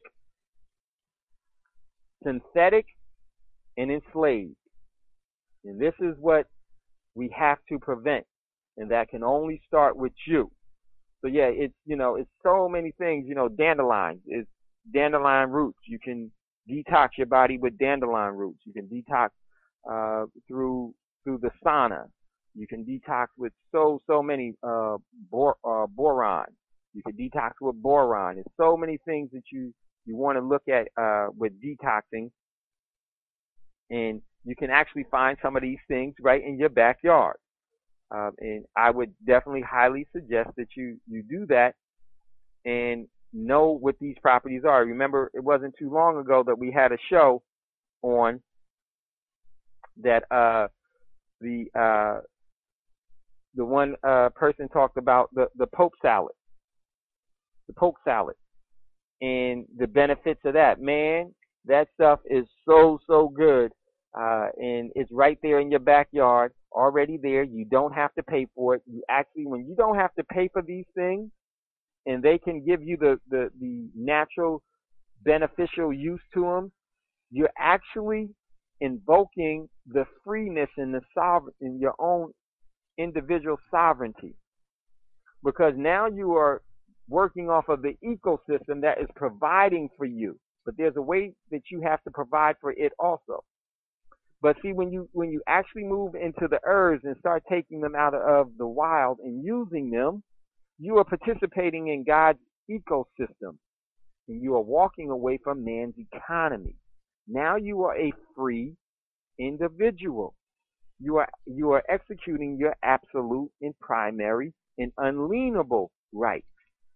synthetic, and enslaved. And this is what we have to prevent, and that can only start with you. So yeah, it's, you know, it's so many things. You know, dandelions is dandelion roots. You can detox your body with dandelion roots. You can detox uh, through through the sauna. You can detox with so so many uh, bor- uh, boron. You can detox with boron. There's so many things that you you want to look at uh, with detoxing, and you can actually find some of these things right in your backyard. Um, and I would definitely highly suggest that you you do that and know what these properties are. Remember, it wasn't too long ago that we had a show on that uh, the uh, the one uh, person talked about the, the poke salad, the poke salad, and the benefits of that. Man, that stuff is so, so good, uh, and it's right there in your backyard, already there. You don't have to pay for it. You actually, when you don't have to pay for these things, and they can give you the, the, the natural beneficial use to them, you're actually invoking the freeness in the sovereign, in your own individual sovereignty, because now you are working off of the ecosystem that is providing for you, but there's a way that you have to provide for it also. But see, when you when you actually move into the herbs and start taking them out of the wild and using them, you are participating in God's ecosystem, and you are walking away from man's economy. Now you are a free individual. You are you are executing your absolute and primary and unalienable rights.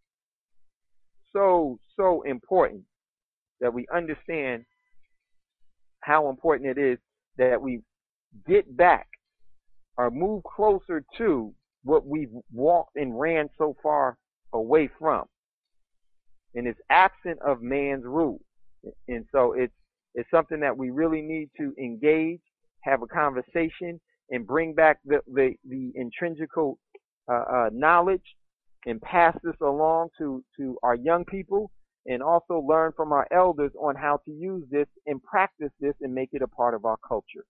So, so important that we understand how important it is that we get back or move closer to what we've walked and ran so far away from. And it's absent of man's rule. And so it's it's something that we really need to engage, have a conversation, and bring back the, the, the intrinsical uh, uh, knowledge and pass this along to, to our young people, and also learn from our elders on how to use this and practice this and make it a part of our culture.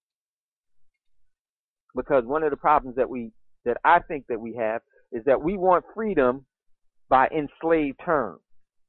Because one of the problems that we that I think that we have is that we want freedom by enslaved terms.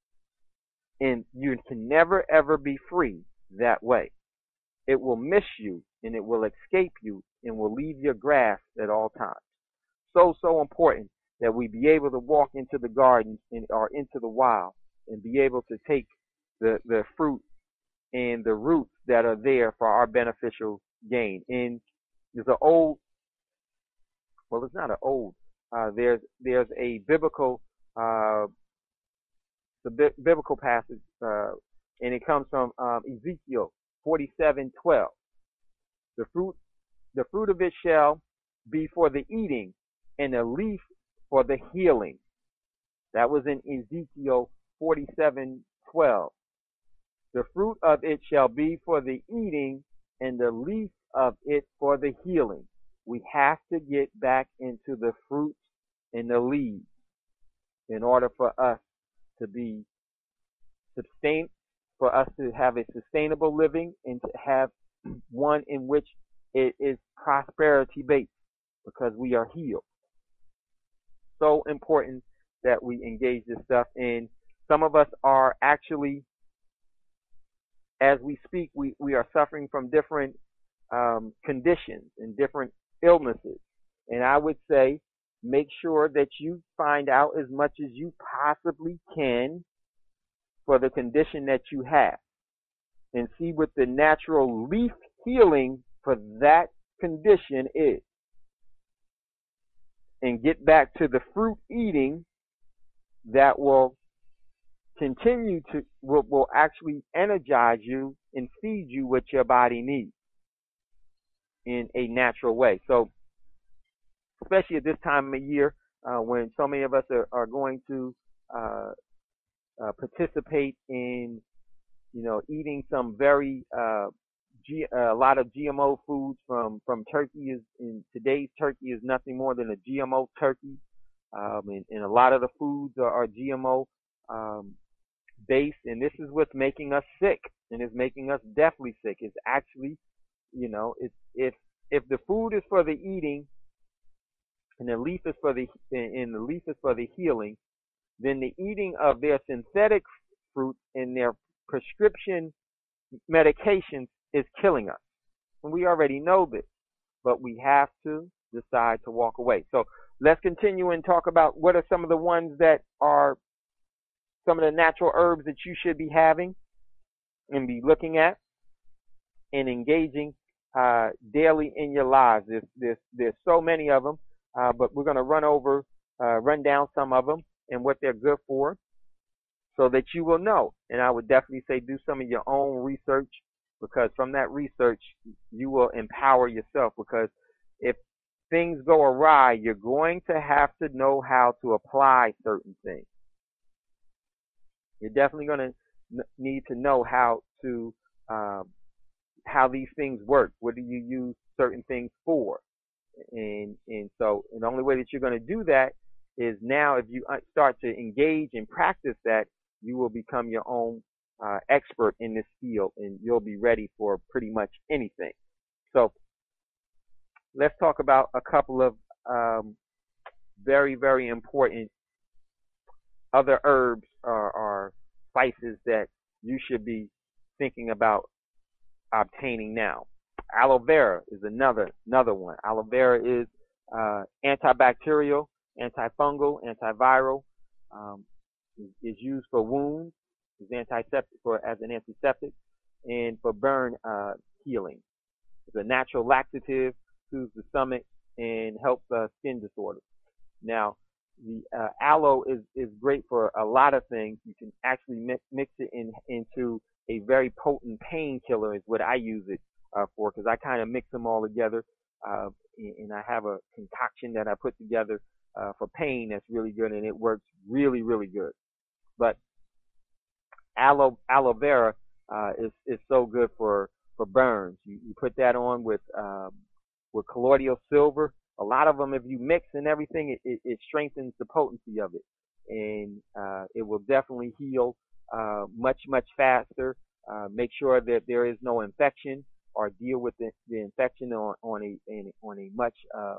And you can never ever be free that way. It will miss you and it will escape you and will leave your grasp at all times. So, so important that we be able to walk into the garden and, or into the wild and be able to take the, the fruit and the roots that are there for our beneficial gain. And there's an old, well, it's not an old, uh, there's, there's a biblical, uh, the bi- biblical passage, uh, and it comes from um, Ezekiel forty-seven twelve. The fruit, the fruit of it shall be for the eating, and the leaf for the healing. That was in Ezekiel forty-seven twelve. The fruit of it shall be for the eating, and the leaf of it for the healing. We have to get back into the fruits and the leaves in order for us to be sustain, for us to have a sustainable living and to have one in which it is prosperity based, because we are healed. So important that we engage this stuff. And some of us are actually, as we speak, we, we are suffering from different um, conditions and different illnesses. And I would say, make sure that you find out as much as you possibly can for the condition that you have, and see what the natural leaf healing for that condition is, and get back to the fruit eating that will continue to, will, will actually energize you and feed you what your body needs in a natural way. So, especially at this time of year, uh, when so many of us are, are going to uh, uh, participate in, you know, eating some very uh, G, uh, a lot of G M O foods from from turkey. Is in today's turkey is nothing more than a G M O turkey, um, and, and a lot of the foods are, are G M O um, based, and this is what's making us sick, and it's making us deathly sick. It's actually, you know, it's if if the food is for the eating, and the leaf is for the and the leaf is for the healing, then the eating of their synthetic fruit and their prescription medications is killing us. And we already know this, but we have to decide to walk away. So let's continue and talk about what are some of the ones that are some of the natural herbs that you should be having and be looking at and engaging uh, daily in your lives. There's, there's, there's so many of them, uh, but we're going to run over, uh, run down some of them and what they're good for so that you will know. And I would definitely say do some of your own research, because from that research, you will empower yourself, because if things go awry, you're going to have to know how to apply certain things. You're definitely going to need to know how to um, how these things work. What do you use certain things for? And and so and the only way that you're going to do that is now, if you start to engage and practice that, you will become your own uh, expert in this field, and you'll be ready for pretty much anything. So let's talk about a couple of um, very, very important other herbs or, or spices that you should be thinking about obtaining now. Aloe vera is another another one. Aloe vera is uh, antibacterial, antifungal, antiviral. Um, is used for wounds, is antiseptic for as an antiseptic, and for burn uh, healing. It's a natural laxative, soothes the stomach, and helps uh, skin disorders. Now, the uh, aloe is is great for a lot of things. You can actually mix, mix it in into a very potent painkiller is what I use it uh, for, because I kind of mix them all together, uh, and, and I have a concoction that I put together uh, for pain that's really good, and it works really, really good. But aloe aloe vera uh, is is so good for for burns. You, you put that on with um, with colloidal silver. A lot of them, if you mix and everything, it, it, it strengthens the potency of it, and uh, it will definitely heal uh, much, much faster. Uh, make sure that there is no infection, or deal with the, the infection on, on a in, on a much, uh,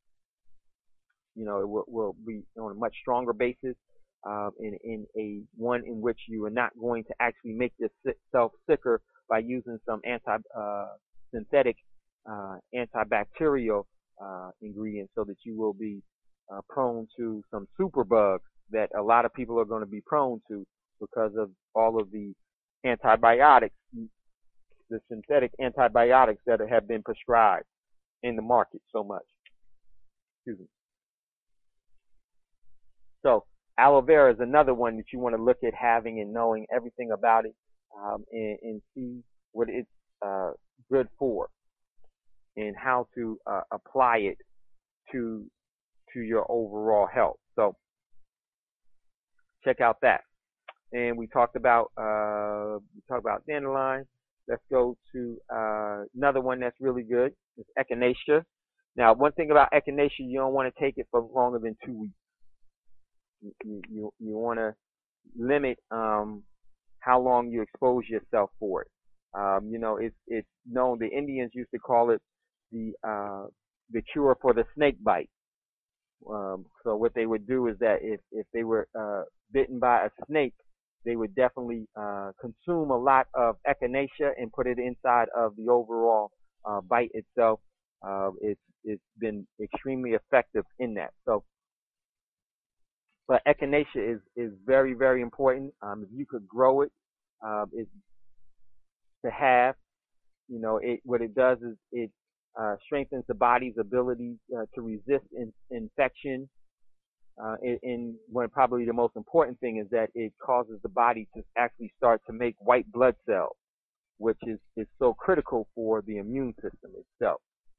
you know, it will, will be on a much stronger basis, uh, in, in a one in which you are not going to actually make yourself sicker by using some anti uh, synthetic uh, antibacterial Uh, ingredients, so that you will be uh, prone to some superbugs that a lot of people are going to be prone to because of all of the antibiotics, the synthetic antibiotics that have been prescribed in the market so much. Excuse me. So aloe vera is another one that you want to look at having and knowing everything about it, um, and, and see what it's uh, good for, and how to uh, apply it to to your overall health. So check out that. And we talked about uh, we talked about dandelion. Let's go to uh, another one that's really good. It's echinacea. Now, one thing about echinacea, you don't want to take it for longer than two weeks. You you, you want to limit um, how long you expose yourself for it. Um, you know, it's it's known. The Indians used to call it the uh, the cure for the snake bite. Um, so what they would do is that if if they were uh, bitten by a snake, they would definitely uh, consume a lot of echinacea and put it inside of the overall uh, bite itself. Uh, it's it's been extremely effective in that. So, but echinacea is is very, very important. Um, if you could grow it, uh, it's to have. You know, it what it does is it Uh, strengthens the body's ability uh, to resist in, infection. Uh, and, and one probably the most important thing is that it causes the body to actually start to make white blood cells, which is, is so critical for the immune system itself.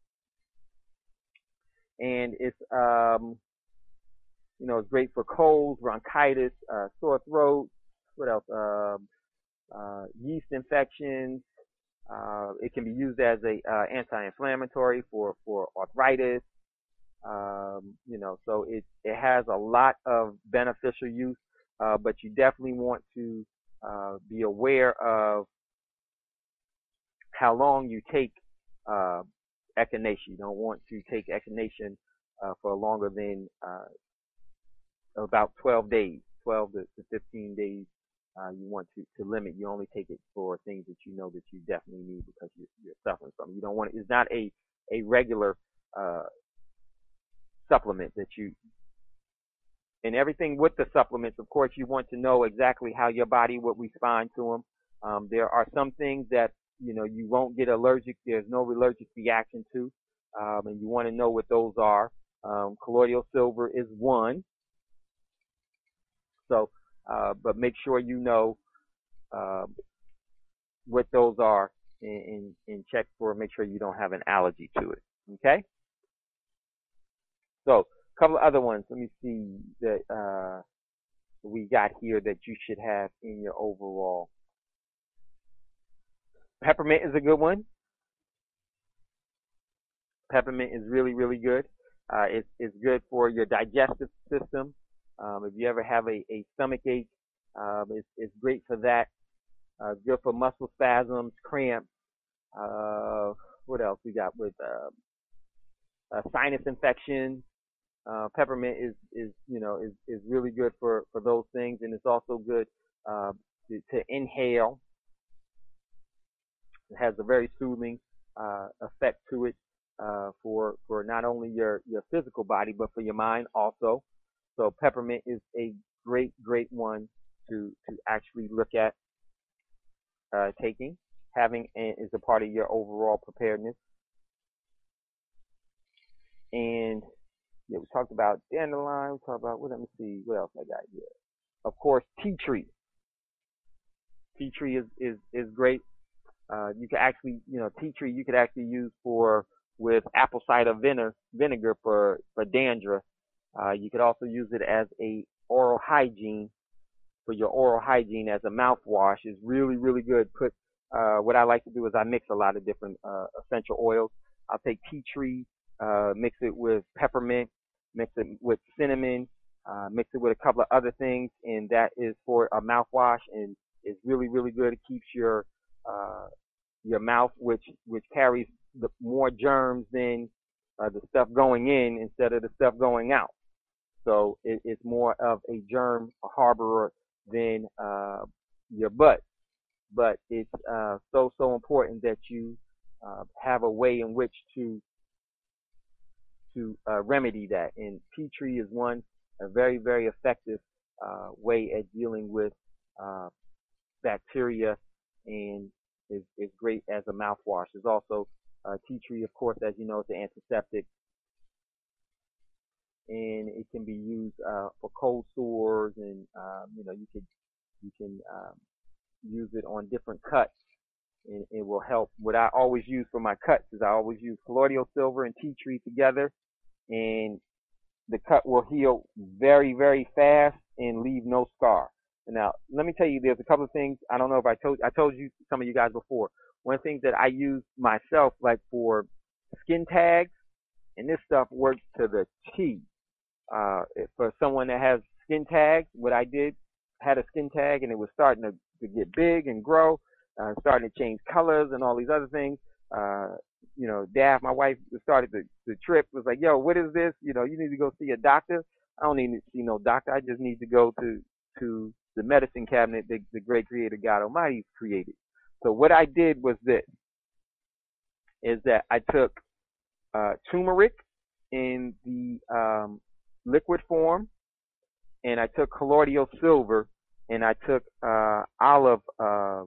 And it's, um, you know, it's great for colds, bronchitis, uh, sore throat, what else? Uh, uh, yeast infections. Uh, it can be used as a uh, anti-inflammatory for for arthritis. Um, you know, so it it has a lot of beneficial use, uh, but you definitely want to uh, be aware of how long you take uh, echinacea. You don't want to take echinacea uh, for longer than uh, about twelve days, twelve to fifteen days uh, you want to, to limit. You only take it for things that you know that you definitely need because you're, you're suffering from. You don't want it. It's not a a regular uh, supplement that you. And everything with the supplements, of course, you want to know exactly how your body would respond to them. Um, there are some things that you know you won't get allergic. There's no allergic reaction to, um, and you want to know what those are. Um, colloidal silver is one. So, uh, but make sure you know uh, what those are and, and, and check for. Make sure you don't have an allergy to it. Okay. So, a couple of other ones. Let me see that uh, we got here that you should have in your overall. Peppermint is a good one. Peppermint is really, really good. Uh, it's, it's good for your digestive system. Um, if you ever have a, a stomach ache, um, it's, it's great for that. Uh, good for muscle spasms, cramps. Uh, what else we got with uh, uh, sinus infection? Uh, peppermint is, is you know is, is really good for, for those things, and it's also good uh, to, to inhale. It has a very soothing uh, effect to it uh, for for not only your, your physical body but for your mind also. So peppermint is a great great one to to actually look at uh, taking, having is a part of your overall preparedness. And yeah, we talked about dandelion. We talked about what? Let me see what else I got here. Of course, tea tree. Tea tree is is is great. Uh, you can actually, you know, tea tree you could actually use for with apple cider vinegar vinegar for for dandruff. Uh, you could also use it as a oral hygiene for your oral hygiene as a mouthwash. Is really really good. Put uh, what I like to do is I mix a lot of different uh, essential oils. I'll take tea tree, uh, mix it with peppermint, mix it with cinnamon, uh, mix it with a couple of other things, and that is for a mouthwash, and it's really really good. It keeps your uh, your mouth, which which carries the more germs than uh, the stuff going in instead of the stuff going out. So it, it's more of a germ harborer than uh, your butt. But it's uh, so so important that you uh, have a way in which to to uh, remedy that. And tea tree is one a very very effective uh, way at dealing with uh, bacteria, and is, is great as a mouthwash. There's also uh, tea tree, of course, as you know, it's an antiseptic, and it can be used uh, for cold sores, and um, you know you can you can um, use it on different cuts, and it will help. What I always use for my cuts is I always use colloidal silver and tea tree together, and the cut will heal very very fast and leave no scar. Now, let me tell you, there's a couple of things. I don't know if I told I told you some of you guys before. One of the things that I use myself, like for skin tags, and this stuff works to the T. Uh, for someone that has skin tags, what I did, had a skin tag, and it was starting to, to get big and grow, uh, starting to change colors and all these other things. Uh, you know, Dav, my wife, started to, to trip. Was like, yo, what is this? You know, you need to go see a doctor. I don't need to see no doctor. I just need to go to to the medicine cabinet that the great creator God Almighty created. So what I did was this, is that I took uh, turmeric in the um, liquid form, and I took colloidal silver, and I took uh, olive uh,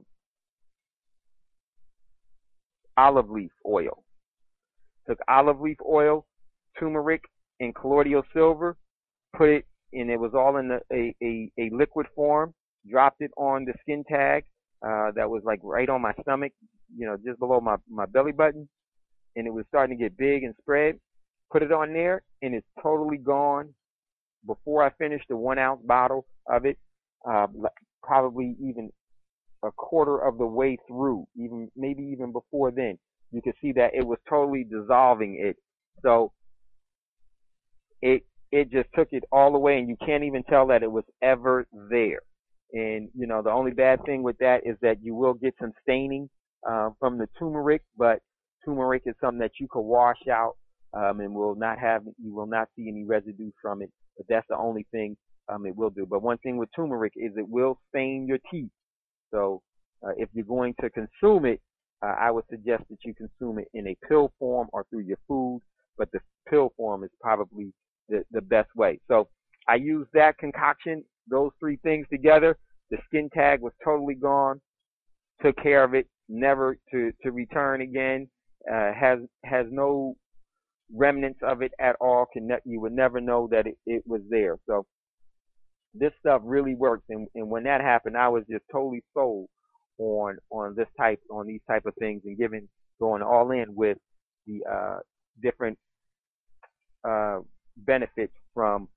olive leaf oil. Took olive leaf oil, turmeric, and colloidal silver, put it, and it was all in the, a, a, a liquid form, dropped it on the skin tag uh, that was like right on my stomach, you know, just below my, my belly button, and it was starting to get big and spread. Put it on there, and it's totally gone before I finished the one ounce bottle of it, uh, probably even a quarter of the way through, even maybe even before then. You could see that it was totally dissolving it. So it it just took it all away, and you can't even tell that it was ever there. And, you know, the only bad thing with that is that you will get some staining uh, from the turmeric, but turmeric is something that you can wash out um, and will not have, you will not see any residue from it. But that's the only thing um, it will do. But one thing with turmeric is it will stain your teeth. So uh, if you're going to consume it, uh, I would suggest that you consume it in a pill form or through your food. But the pill form is probably the, the best way. So I used that concoction, those three things together. The skin tag was totally gone. Took care of it, never to, to return again. Uh, has has no remnants of it at all. Can ne- you would never know that it, it was there. So this stuff really works. And, and when that happened, I was just totally sold on on this type on these type of things and giving going all in with the uh, different uh, benefits from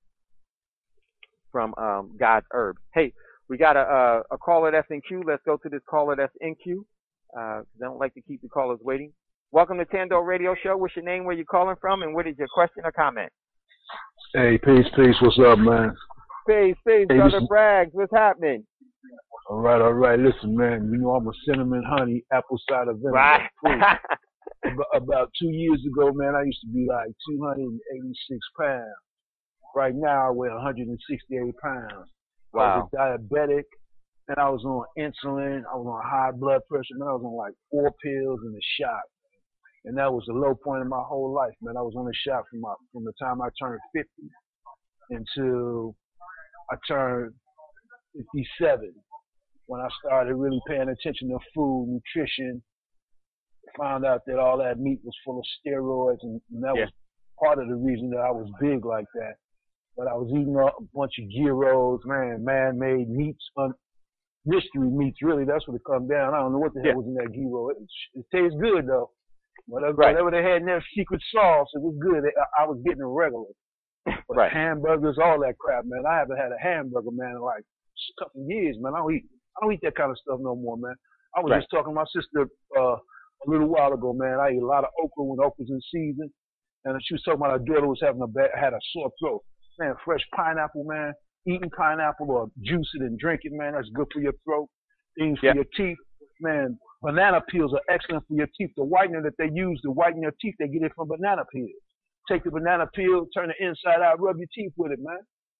from um, God's herbs. Hey, we got a, a, a caller that's in queue. Let's go to this caller that's in queue. Uh, 'cause I don't like to keep the callers waiting. Welcome to Tando Radio Show. What's your name? Where you calling from? And what is your question or comment? Hey, peace, peace. What's up, man? Peace, peace, Hey, Brother listen. Braggs. What's happening? All right, all right. Listen, man. You know I'm a cinnamon honey apple cider vinegar. Right. fool. Ab- About two years ago, man, I used to be like two hundred eighty-six pounds. Right now, I weigh one hundred sixty-eight pounds. I Wow. was a diabetic, and I was on insulin. I was on high blood pressure, and I was on like four pills and a shot. And that was the low point of my whole life, man. I was on a shot from my, from the time I turned fifty until I turned fifty-seven. When I started really paying attention to food, nutrition, found out that all that meat was full of steroids, and, and that Yeah. was part of the reason that I was big like that. But I was eating a bunch of gyros, man, man-made meats, un- mystery meats, really. That's what it comes down. I don't know what the Yeah. hell was in that gyro. It, it tastes good, though. Whatever, Right. whatever they had in their secret sauce, it was good. I, I was getting it regular. But Right. hamburgers, all that crap, man. I haven't had a hamburger, man, in like a couple of years, man. I don't eat, I don't eat that kind of stuff no more, man. I was Right. just talking to my sister uh, a little while ago, man. I eat a lot of okra when okra's in season, and she was talking about her daughter was having a bad, had a sore throat. Man, fresh pineapple, man. Eating pineapple or juice it and drink it, man. That's good for your throat. Things for Yeah. your teeth, man. Banana peels are excellent for your teeth. The whitener that they use to whiten your teeth, they get it from banana peels. Take the banana peel, turn it inside out, rub your teeth with it, man.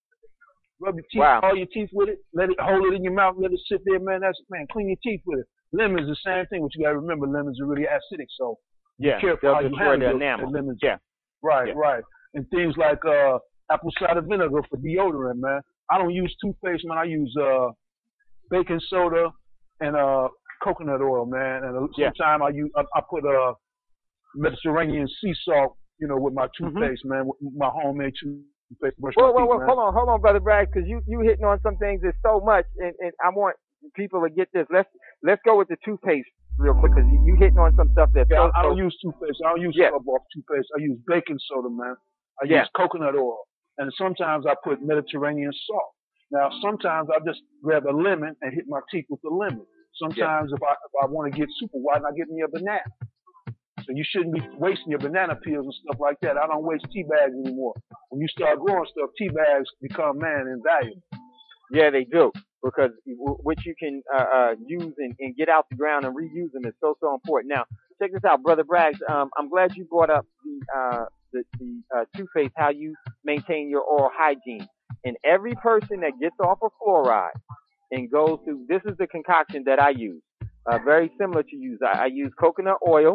Rub your teeth, Wow. all your teeth with it. Let it hold it in your mouth. Let it sit there, man. That's man. Clean your teeth with it. Lemons, the same thing. But you gotta remember, lemons are really acidic, so Yeah. be careful They'll how you destroy handle the those enamel. lemons. Yeah. Right, Yeah. right. And things like uh, apple cider vinegar for deodorant, man. I don't use toothpaste, man. I use uh, baking soda and uh, coconut oil, man. And Yeah. sometimes I use I, I put uh, Mediterranean sea salt, you know, with my toothpaste, man. With my homemade toothpaste. Brush Whoa, my whoa, teeth, whoa. man. Hold on, hold on, Brother Bragg, because you, you hitting on some things. There's so much, and, and I want people to get this. Let's let's go with the toothpaste real quick, because you, you hitting on some stuff that's Yeah, so, I, I so don't use toothpaste. I don't use Yeah. scrub off toothpaste. I use baking soda, man. I Yeah. use coconut oil. And sometimes I put Mediterranean salt. Now, sometimes I just grab a lemon and hit my teeth with the lemon. Sometimes if I if I want to get super white, I get me a banana. So you shouldn't be wasting your banana peels and stuff like that. I don't waste tea bags anymore. When you start growing stuff, tea bags become, man, invaluable. Yeah, they do, because w- what you can uh, uh, use and, and get out the ground and reuse them is so so important. Now, check this out, Brother Braggs. Um, I'm glad you brought up the uh, the, the uh, toothpaste, how you maintain your oral hygiene. And every person that gets off of fluoride and goes to, this is the concoction that I use, uh, very similar to you. I, I use coconut oil.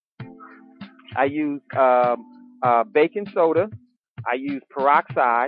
I use um, uh, baking soda. I use peroxide.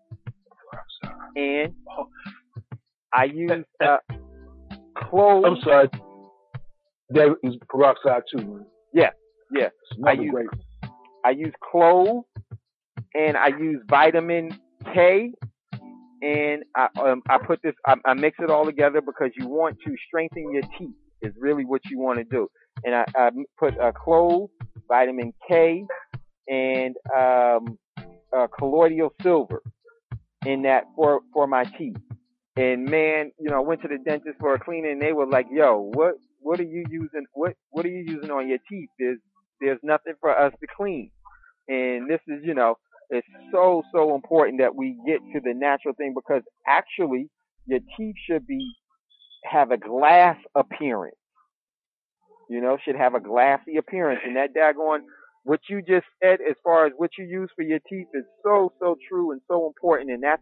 And I use uh, cloves. I'm sorry. That is peroxide too, man. Yeah, yeah. It's I another use great. I use cloves, and I use vitamin K, and I um, I put this I, I mix it all together because you want to strengthen your teeth. Is really what you want to do. And I, I put a clove, vitamin K, and um, uh, colloidal silver in that for for my teeth. And man, you know, I went to the dentist for a cleaning, and they were like, "Yo, what what are you using? What what are you using on your teeth? There's there's nothing for us to clean." And this is, you know, it's so so important that we get to the natural thing, because actually your teeth should be have a glass appearance. You know, should have a glassy appearance, and that daggone what you just said as far as what you use for your teeth is so so true and so important, and that's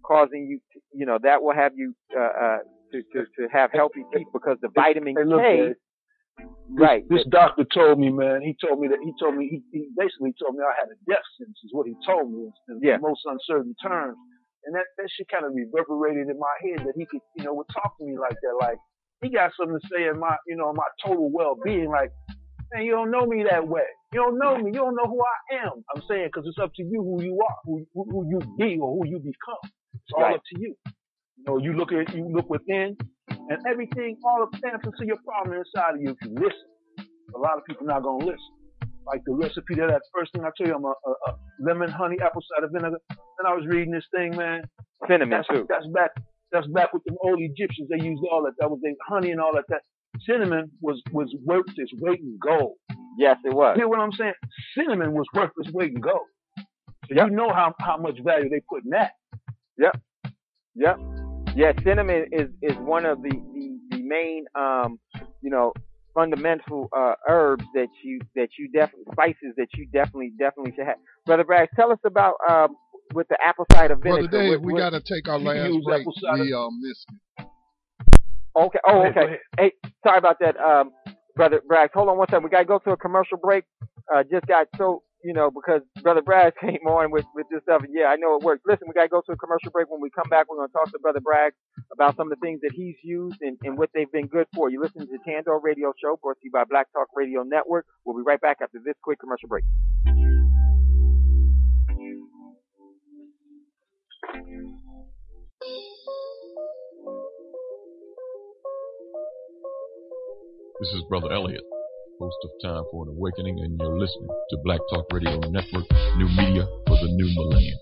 causing you, to, you know, that will have you uh, uh, to, to to have healthy teeth because the vitamin hey, look, K. man, right. This, this doctor told me, man. He told me that he told me he, he basically told me I had a death sentence. Is what he told me in Yeah. the most uncertain terms. And that, that shit kind of reverberated in my head that he could, you know, would talk to me like that. Like, he got something to say in my, you know, my total well-being. Like, man, you don't know me that way. You don't know me. You don't know who I am. I'm saying, because it's up to you who you are, who, who, who you be or who you become. It's all Right. up to you. You know, you look at, you look within, and everything, all of the answers to your problem inside of you if you listen. A lot of people not going to listen. Like the recipe that that first thing I tell you, I'm a, a, a lemon, honey, apple cider vinegar. Then I was reading this thing, man. Cinnamon That's, too. that's back. That's back with the old Egyptians. They used all that. That was the honey and all that. That cinnamon was was worth its weight in gold. Yes, it was. You hear what I'm saying? Cinnamon was worth its weight in gold. So Yep. you know how how much value they put in that. Yep. Yep. Yeah, cinnamon is is one of the the, the main um you know fundamental uh, herbs that you that you definitely spices that you definitely definitely should have. Brother Bragg, tell us about um with the apple cider vinegar. Brother Dave, what, we what, got to take our you can last use break. apple cider. We uh, missed it. Okay. Go Oh, ahead, go okay. ahead. Hey, sorry about that, um, Brother Bragg. Hold on one second. We got to go to a commercial break. Uh, just got so, you know, because Brother Bragg came on with, with this stuff. And yeah, I know it works. Listen, we got to go to a commercial break. When we come back, we're going to talk to Brother Bragg about some of the things that he's used and, and what they've been good for. You listen to the Tando Radio Show brought to you by Black Talk Radio Network. We'll be right back after this quick commercial break. This is Brother Elliot, host of Time for an Awakening, and you're listening to Black Talk Radio Network, new media for the new millennium.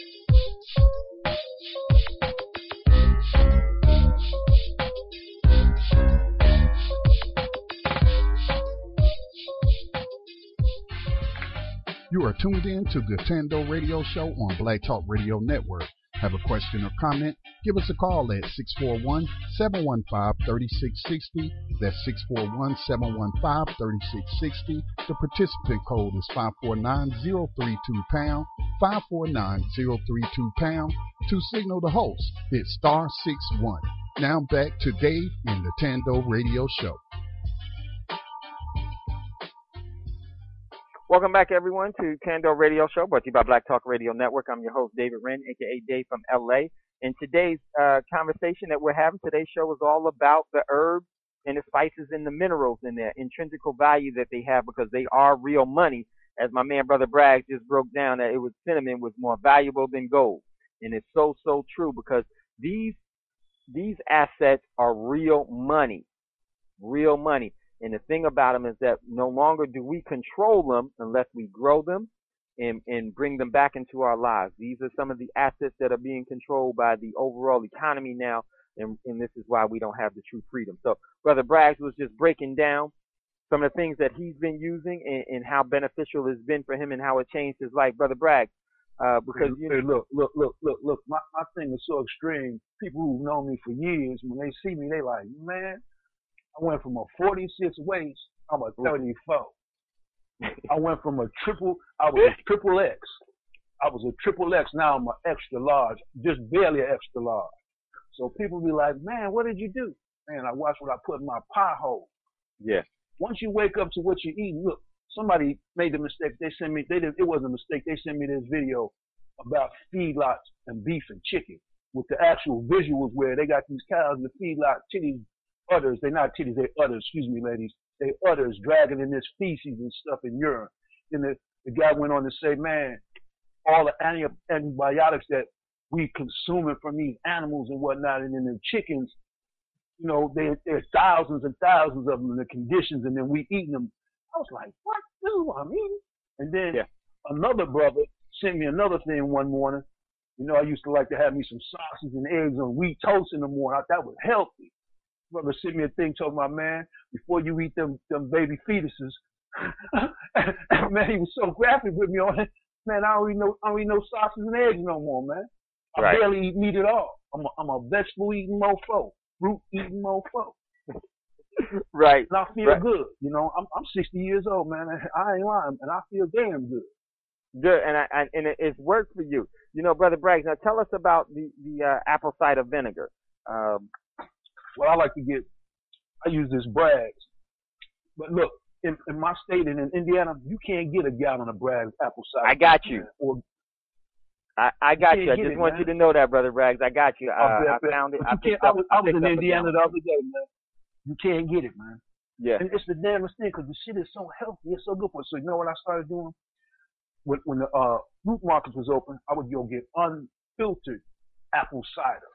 You are tuned in to the Tando Radio Show on Black Talk Radio Network. Have a question or comment? Give us a call at six four one, seven one five, three six six zero. That's six four one, seven one five, three six six zero. The participant code is five four nine zero three two pound, five four nine zero three two pound. To signal the host, it's star six one. Now back to Dave in the Tando Radio Show. Welcome back, everyone, to Tando Radio Show, brought to you by Black Talk Radio Network. I'm your host, David Wren, a k a. Dave from L A. And today's uh, conversation that we're having, today's show is all about the herbs and the spices and the minerals and their intrinsic value that they have because they are real money. As my man, Brother Bragg, just broke down that it was cinnamon was more valuable than gold. And it's so, so true because these these assets are real money, real money. And the thing about them is that no longer do we control them unless we grow them and, and bring them back into our lives. These are some of the assets that are being controlled by the overall economy now, and, and this is why we don't have the true freedom. So Brother Braggs was just breaking down some of the things that he's been using and, and how beneficial it's been for him and how it changed his life. Brother Braggs, uh, because hey, you hey, look, look, look, look, look. My my thing is so extreme. People who've known me for years, when they see me, they like, man, I went from a forty-six waist, I'm a thirty-four. I went from a triple, I was a triple X. I was a triple X, now I'm an extra large, just barely an extra large. So people be like, man, what did you do? Man, I watch what I put in my pie hole. yeah, Once you wake up to what you eat, look, somebody made the mistake. They sent me, they did, it wasn't a mistake. They sent me this video about feedlots and beef and chicken with the actual visuals where they got these cows in the feedlot, titties, udders. They're not titties, they're udders. Excuse me, ladies. They udders dragging in this feces and stuff in urine. And the, the guy went on to say, man, all the anti- antibiotics that we consuming from these animals and whatnot, and then the chickens, you know, there, there's thousands and thousands of them in the conditions, and then we eating them. I was like, what do I mean? And then Yeah. another brother sent me another thing one morning. You know, I used to like to have me some sausage and eggs on wheat toast in the morning. I thought that was healthy. Brother sent me a thing, told my man, before you eat them them baby fetuses. Man, he was so graphic with me on it. Man, I don't eat no, I don't eat no sausage and eggs no more, man. I Right. barely eat meat at all. I'm a, I'm a vegetable eating mofo, fruit eating mofo. right. And I feel Right. good. You know, I'm I'm sixty years old, man. I ain't lying, and I feel damn good. Good, and I, I and it, it's worked for you. You know, Brother Braggs. Now tell us about the the uh, apple cider vinegar. Um, well, I like to get. I use this Braggs, but look, in, in my state and in Indiana, you can't get a gallon of Braggs apple cider. I got you. Or, I, I got you. I just it, want man. you to know that, Brother Braggs. I got you. Uh, I found it. But I, you can't, up, I was, I was I in Indiana the other day, man. You can't get it, man. Yeah. And it's the damnest thing because the shit is so healthy. It's so good for us. So you know what I started doing? When, when the uh, fruit markets was open, I would go get unfiltered apple cider,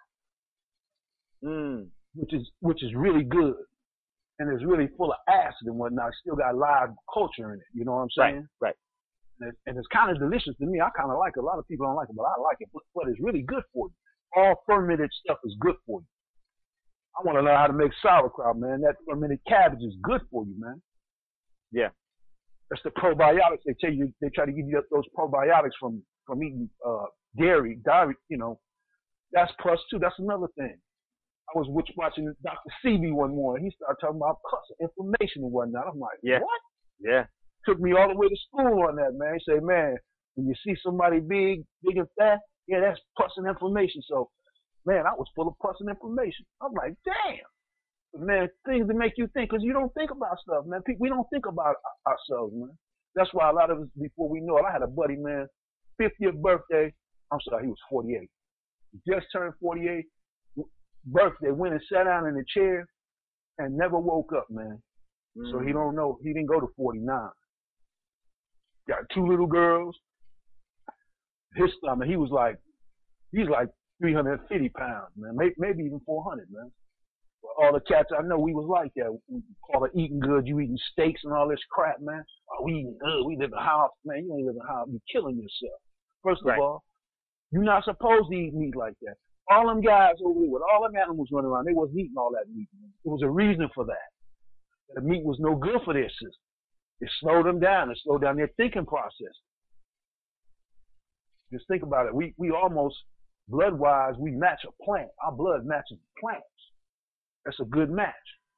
mm. which is which is really good, and it's really full of acid and whatnot. It's still got live culture in it. You know what I'm saying? Right. Right. And, it, and it's kind of delicious to me. I kind of like it. A lot of people don't like it, but I like it. But, but it's really good for you. All fermented stuff is good for you. I want to learn how to make sauerkraut, man. That fermented cabbage is good for you, man. Yeah. That's the probiotics. They tell you, they try to give you those probiotics from, from eating, uh, dairy, dairy, you know. That's plus two. That's another thing. I was watching Doctor Sebi one morning. He started talking about pus and inflammation and whatnot. I'm like, yeah. what? Yeah. Took me all the way to school on that, man. He said, man, when you see somebody big, big and fat, yeah, that's pus and inflammation. So, man, I was full of pus and inflammation. I'm like, damn. Man, things that make you think, because you don't think about stuff, man. We don't think about ourselves, man. That's why a lot of us, before we know it, I had a buddy, man, fiftieth birthday. I'm sorry, he was forty-eight. He just turned forty-eight. Birthday, went and sat down in a chair and never woke up, man. Mm. So he don't know, he didn't go to forty-nine. Got two little girls. His stomach, he was like, he's like three hundred fifty pounds, man. Maybe, maybe even four hundred, man. All the cats I know, we was like that. We call it eating good. You eating steaks and all this crap, man. Oh, we eating good. We live in a house. Man, you ain't living in a house. You're killing yourself. First of right. all, you're not supposed to eat meat like that. All them guys over there with all them animals running around, they wasn't eating all that meat, man. There was a reason for that. The meat was no good for their system. It slowed them down. It slowed down their thinking process. Just think about it. We, we almost, blood-wise, we match a plant. Our blood matches plants. That's a good match.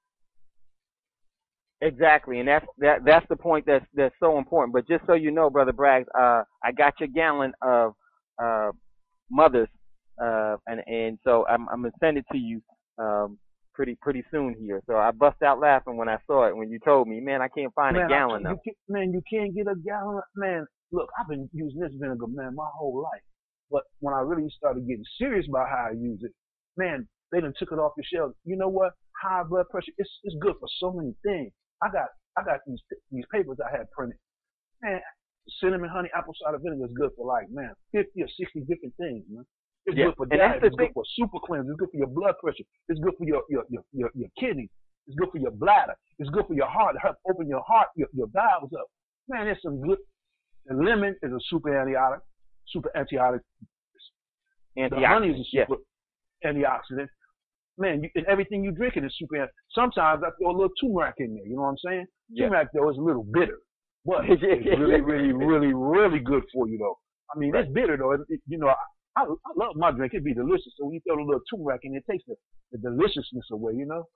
Exactly, and that's that. That's the point that's that's so important. But just so you know, Brother Braggs, uh, I got your gallon of uh, Mother's, uh, and and so I'm I'm gonna send it to you um, pretty pretty soon here. So I bust out laughing when I saw it when you told me, man, I can't find man, a gallon of. You man, you can't get a gallon. Man, look, I've been using this vinegar, man, my whole life. But when I really started getting serious about how I use it, man. They done took it off the shelf. You know what? High blood pressure. It's it's good for so many things. I got I got these these papers I had printed. Man, cinnamon, honey, apple cider vinegar is good for like man fifty or sixty different things, man. It's yeah. good for and diet. It's thing. good for super cleanse. It's good for your blood pressure. It's good for your your your your, your kidneys. It's good for your bladder. It's good for your heart. Help open your heart, your your valves up. Man, there's some good. And lemon is a super antibiotic. Super antibiotic. Antioxidant. The honey is a super yeah. antioxidant. Man, you, and everything you drinking is super. Sometimes I throw a little turmeric in there. You know what I'm saying? Yeah. Turmeric though is a little bitter, but it's really, really, really, really good for you though. I mean, right. It's bitter though. It, it, you know, I, I, I love my drink. It'd be delicious. So when you throw a little turmeric in, it takes the, the deliciousness away. You know?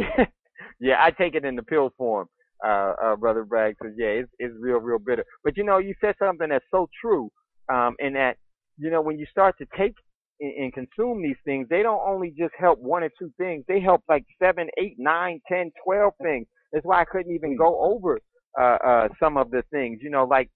Yeah, I take it in the pill form, uh, uh, Brother Bragg. Cause yeah, it's it's real, real bitter. But you know, you said something that's so true. Um, in that, you know, when you start to take and consume these things, they don't only just help one or two things. They help like seven, eight, nine, ten, twelve things. That's why I couldn't even go over uh, uh, some of the things, you know, like,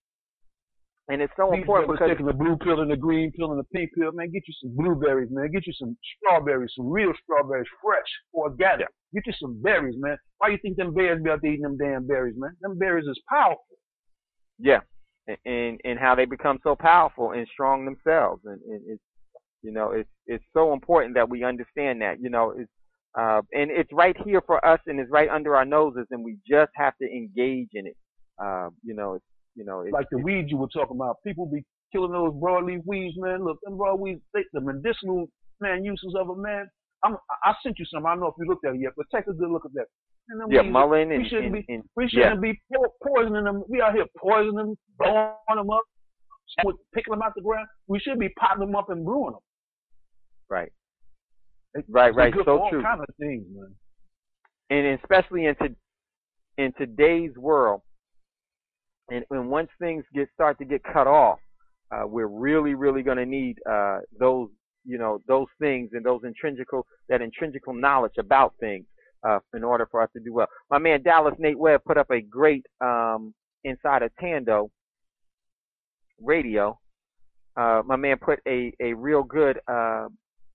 and it's so These important because taking the blue pill and the green pill and the pink pill, man, get you some blueberries, man. Get you some strawberries, some real strawberries, fresh, organic. Yeah. Get you some berries, man. Why you think them bears be out there eating them damn berries, man? Them berries is powerful. Yeah, and and how they become so powerful and strong themselves, and, and it's You know, it's it's so important that we understand that. You know, it's uh, and it's right here for us, and it's right under our noses, and we just have to engage in it. Uh, you know, it's you know, it's, like the weeds you were talking about. People be killing those broadleaf weeds, man. Look, them broadleaf, the medicinal man uses of them, man. I'm, I sent you some. I don't know if you looked at it yet, but take a good look at that. And yeah, weeds, mullein and we shouldn't and, be and, we shouldn't yeah. be po- poisoning them. We out here poisoning them, blowing them up, picking them out the ground. We should be potting them up and brewing them. Right. It's, right, it's right. good So for all true. kind of things, man. And especially in to, in today's world, And, and once things get start to get cut off, uh, we're really, really going to need uh, those, you know, those things and those intrinsical, that intrinsical knowledge about things uh, in order for us to do well. My man Dallas Nate Webb put up a great um, inside of Tando Radio. Uh, my man put a, a real good uh,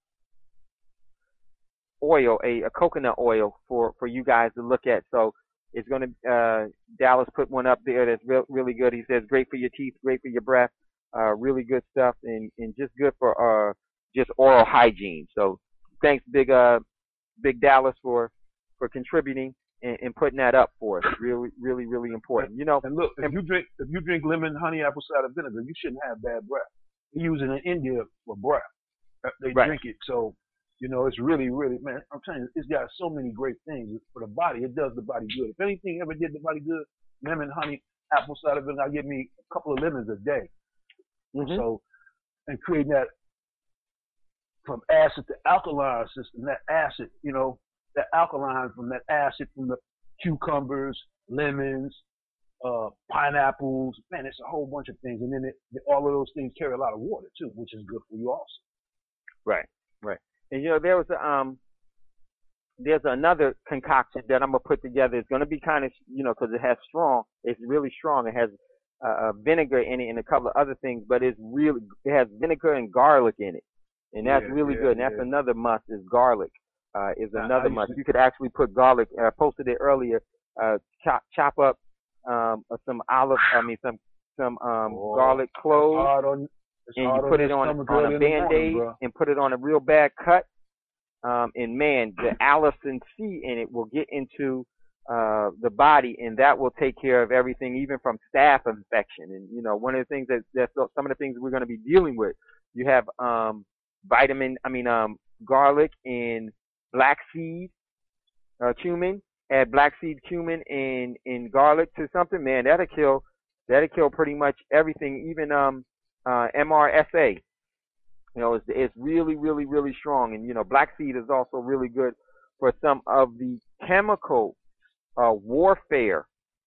oil, a, a coconut oil for, for you guys to look at. So it's going to, uh, Dallas put one up there that's real, really good. He says, great for your teeth, great for your breath, uh, really good stuff, and, and just good for uh, just oral hygiene. So thanks, Big uh, Big Dallas, for, for contributing and, and putting that up for us. Really, really, really important. You know, and look, if and, you drink if you drink lemon, honey, apple cider vinegar, you shouldn't have bad breath. They use it in India for breath. They right. drink it, so you know it's really, really, man. I'm telling you, it's got so many great things for the body. It does the body good. If anything ever did the body good, lemon, honey, apple cider vinegar. I give me a couple of lemons a day. mm-hmm. So, and creating that from acid to alkaline system, that acid, you know, that alkaline from that acid from the cucumbers, lemons, uh, pineapples, man, it's a whole bunch of things. And then it, all of those things carry a lot of water too, which is good for you also. Right, right. And you know, there was a, um, there's another concoction that I'm gonna put together. It's gonna be kind of, you know, because it has strong, it's really strong. It has uh, vinegar in it and a couple of other things, but it's really, it has vinegar and garlic in it, and that's yeah, really yeah, good. And that's yeah. another must is garlic. Uh, is Now, another must. To... You could actually put garlic. I uh, posted it earlier. Uh, chop chop up um, some olive. I mean some some um, oh, garlic cloves, on, and you put it on on a Band-Aid and put it on a real bad cut. Um, and man, the allicin C in it will get into uh, the body, and that will take care of everything, even from staph infection. And you know, one of the things that that's some of the things we're going to be dealing with. You have um, vitamin. I mean, um, garlic and black seed uh, cumin. Add black seed cumin and, and garlic to something, man, that'll kill that'll kill pretty much everything, even um uh M R S A. You know, it's it's really, really, really strong. And you know, black seed is also really good for some of the chemical uh warfare,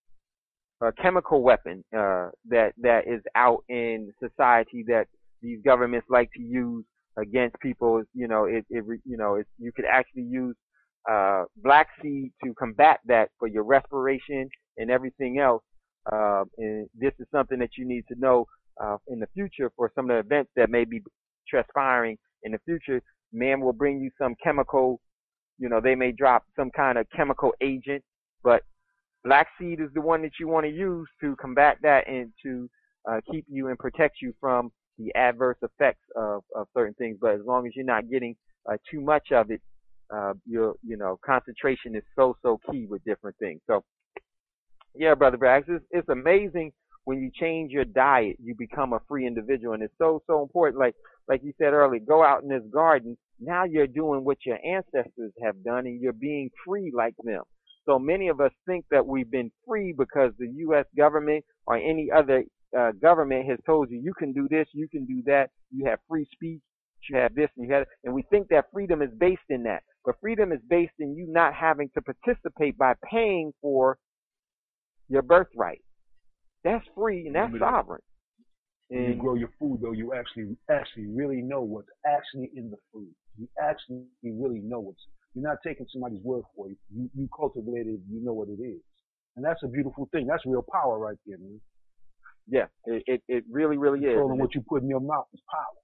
uh chemical weapon uh that that is out in society that these governments like to use against people. You know, it, it you know, it, you could actually use uh, black seed to combat that for your respiration and everything else. Uh, and this is something that you need to know uh, in the future for some of the events that may be transpiring in the future. Man will bring you some chemical, you know, they may drop some kind of chemical agent, but black seed is the one that you want to use to combat that and to uh, keep you and protect you from the adverse effects of, of certain things. But as long as you're not getting uh, too much of it, uh, your, you know, concentration is so, so key with different things. So, yeah, Brother Braggs, it's, it's amazing when you change your diet, you become a free individual. And it's so, so important. Like, like you said earlier, go out in this garden. Now you're doing what your ancestors have done and you're being free like them. So many of us think that we've been free because the U S government or any other uh, government has told you, you can do this, you can do that, you have free speech, you have this, and you have, and we think that freedom is based in that. But freedom is based in you not having to participate by paying for your birthright. That's free and that's sovereign. When you grow your food, though, you actually actually really know what's actually in the food. You actually really know what's. You're not taking somebody's word for it. You you cultivate it. You know what it is, and that's a beautiful thing. That's real power right there, man. Yeah, it it, it really really is. Controlling what you put in your mouth is power.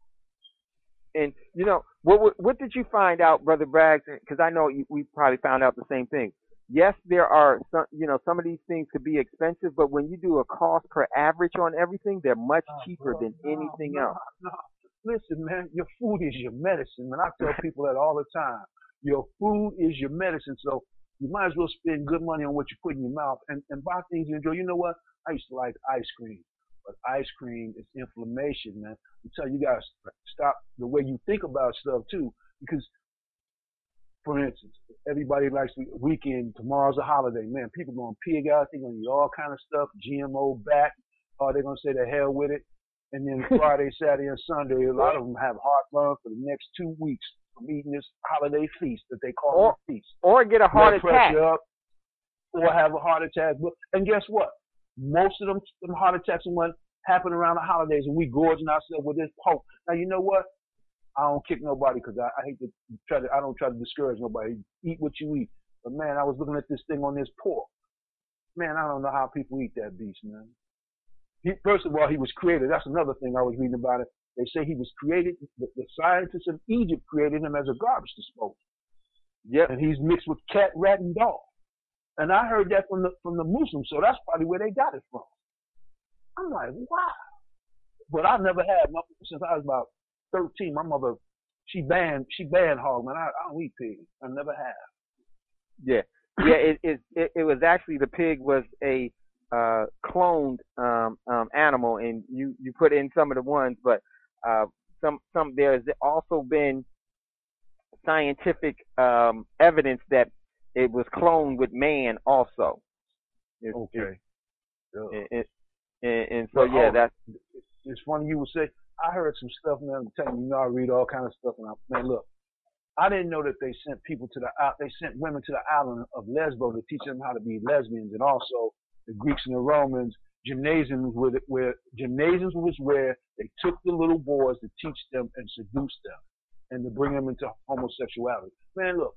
And you know what? What, what did you find out, Brother Braggs? Because I know you, we probably found out the same thing. Yes, there are some. You know, some of these things could be expensive, but when you do a cost per average on everything, they're much cheaper than no, anything no, else. No. Listen, man, your food is your medicine, man. I tell people that all the time. Your food is your medicine, so you might as well spend good money on what you put in your mouth and, and buy things you enjoy. You know what? I used to like ice cream, but ice cream is inflammation, man. I tell you, you guys stop the way you think about stuff too, because, for instance, everybody likes the weekend. Tomorrow's a holiday, man. People gonna pig out. They're gonna eat all kind of stuff, G M O back. Or uh, they're gonna say the hell with it. And then Friday, Saturday, and Sunday, a lot of them have heartburn for the next two weeks from eating this holiday feast that they call or, a feast. Or get a heart Blood attack. Up, or have a heart attack. And guess what? most of them, them heart attacks and what happen around the holidays, and we gorging ourselves with this pork. Now you know what? I don't kick nobody because I, I hate to try to. I don't try to discourage nobody. Eat what you eat. But man, I was looking at this thing on this pork. Man, I don't know how people eat that beast, man. He, first of all, he was created. That's another thing I was reading about it. They say he was created. The, the scientists of Egypt created him as a garbage disposal. Yep. And he's mixed with cat, rat, and dog. And I heard that from the from the Muslims, so that's probably where they got it from. I'm like, wow. But I never had since I was about thirteen. My mother, she banned she banned hog, man. I, I don't eat pig. I never have. Yeah, yeah. It it it, it was actually the pig was a uh, cloned um, um, animal, and you you put in some of the ones, but uh, some some there's also been scientific um, evidence that it was cloned with man also. It's, okay. It, it, and, and so yeah, oh, that's it's funny you would say. I heard some stuff, man. I'm telling you, you know, I read all kind of stuff, and I, man, look, I didn't know that they sent people to the they sent women to the island of Lesbos to teach them how to be lesbians, and also the Greeks and the Romans gymnasiums where where gymnasiums was where they took the little boys to teach them and seduce them, and to bring them into homosexuality. Man, look,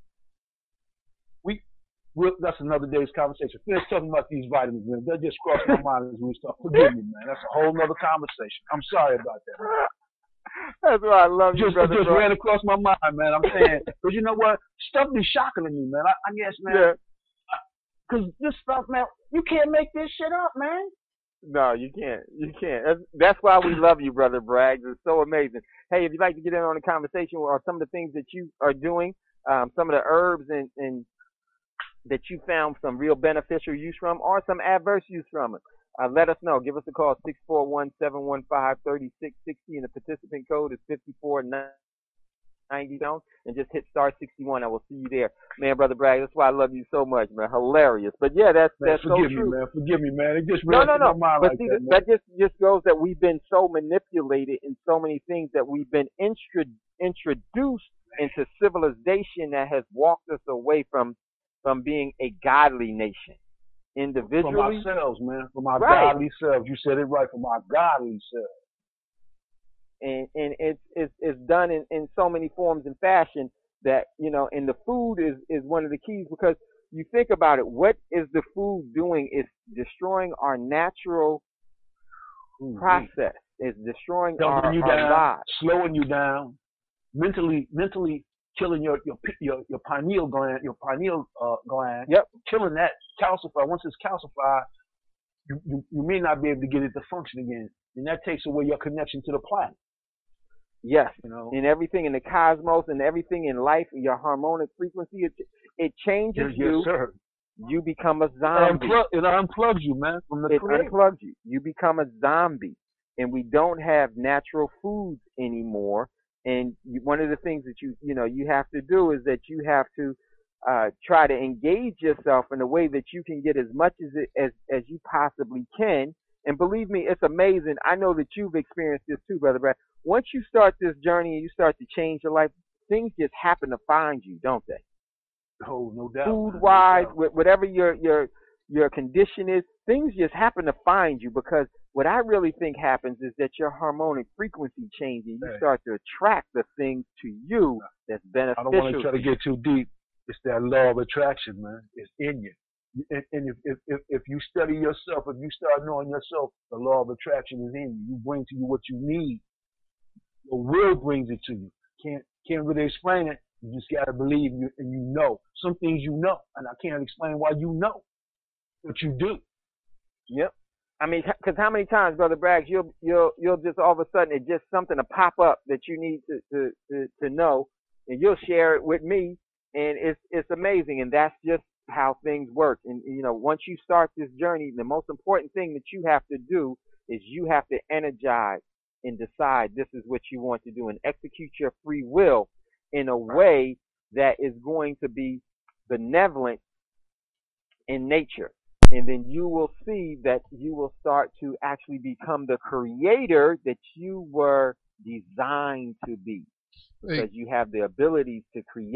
we. We'll, that's another day's conversation. Finish talking about these vitamins, man. That just crossed my mind as we start. Forgive me, man. That's a whole nother conversation. I'm sorry about that, man. That's why I love you, just, brother. Just bro. ran across my mind, man. I'm saying, because you know what? Stuff be shocking to me, man. I, I guess, man. Yeah. Because this stuff, man, you can't make this shit up, man. No, you can't. You can't. That's, that's why we love you, brother Braggs. It's so amazing. Hey, if you'd like to get in on the conversation or some of the things that you are doing, um, some of the herbs and, and that you found some real beneficial use from or some adverse use from it. Uh, let us know. Give us a call, six four one, seven one five, three six six zero, and the participant code is five four ninety down, and just hit star sixty-one. I will see you there. Man, Brother Bragg, that's why I love you so much, man. Hilarious. But yeah, that's, man, that's so true. Forgive me, man. Forgive me, man. It just no, no, no. my mind but like see, that, that, that just, just goes that we've been so manipulated in so many things that we've been intro- introduced into civilization that has walked us away from from being a godly nation. Individually. From ourselves, man. From our right. godly selves. You said it right. From our godly selves. And and it's it's it's done in, in so many forms and fashion that, you know, and the food is, is one of the keys, because you think about it, what is the food doing? It's destroying our natural mm-hmm. process. It's destroying Dumping our, you our down, lives. Slowing you down, mentally mentally killing your your your, your pineal gland, your pineal uh, gland. Yep. Killing that, calcified. Once it's calcified, you, you you may not be able to get it to function again, and that takes away your connection to the planet. Yes, you know, and everything in the cosmos and everything in life, your harmonic frequency, it it changes yes, you. Yes, sir. You become a zombie. It, unplug, it unplugs you, man, from the It creator. unplugs you. You become a zombie, and we don't have natural foods anymore. And you, one of the things that you you know you have to do is that you have to uh, try to engage yourself in a way that you can get as much as it, as as you possibly can. And believe me, it's amazing. I know that you've experienced this too, Brother Brad. Once you start this journey and you start to change your life, things just happen to find you, don't they? Oh, no doubt. Food wise, no doubt. whatever your your your condition is, things just happen to find you, because what I really think happens is that your harmonic frequency changes. You hey. start to attract the things to you that's beneficial. I don't want to try to get too deep. It's that law of attraction, man. It's in you. And, and if, if, if, if you study yourself, if you start knowing yourself, the law of attraction is in you. You bring to you what you need. Your will brings it to you. Can't can't really explain it. You just gotta believe you, and you know. Some things you know, and I can't explain why you know, but you do. Yep. I mean, because how many times, Brother Braggs, you'll you'll you'll just all of a sudden it just something to pop up that you need to to to, to know, and you'll share it with me, and it's it's amazing, and that's just how things work. And you know, once you start this journey, the most important thing that you have to do is you have to energize and decide this is what you want to do, and execute your free will in a way that is going to be benevolent in nature. And then you will see that you will start to actually become the creator that you were designed to be, because you have the abilities to create.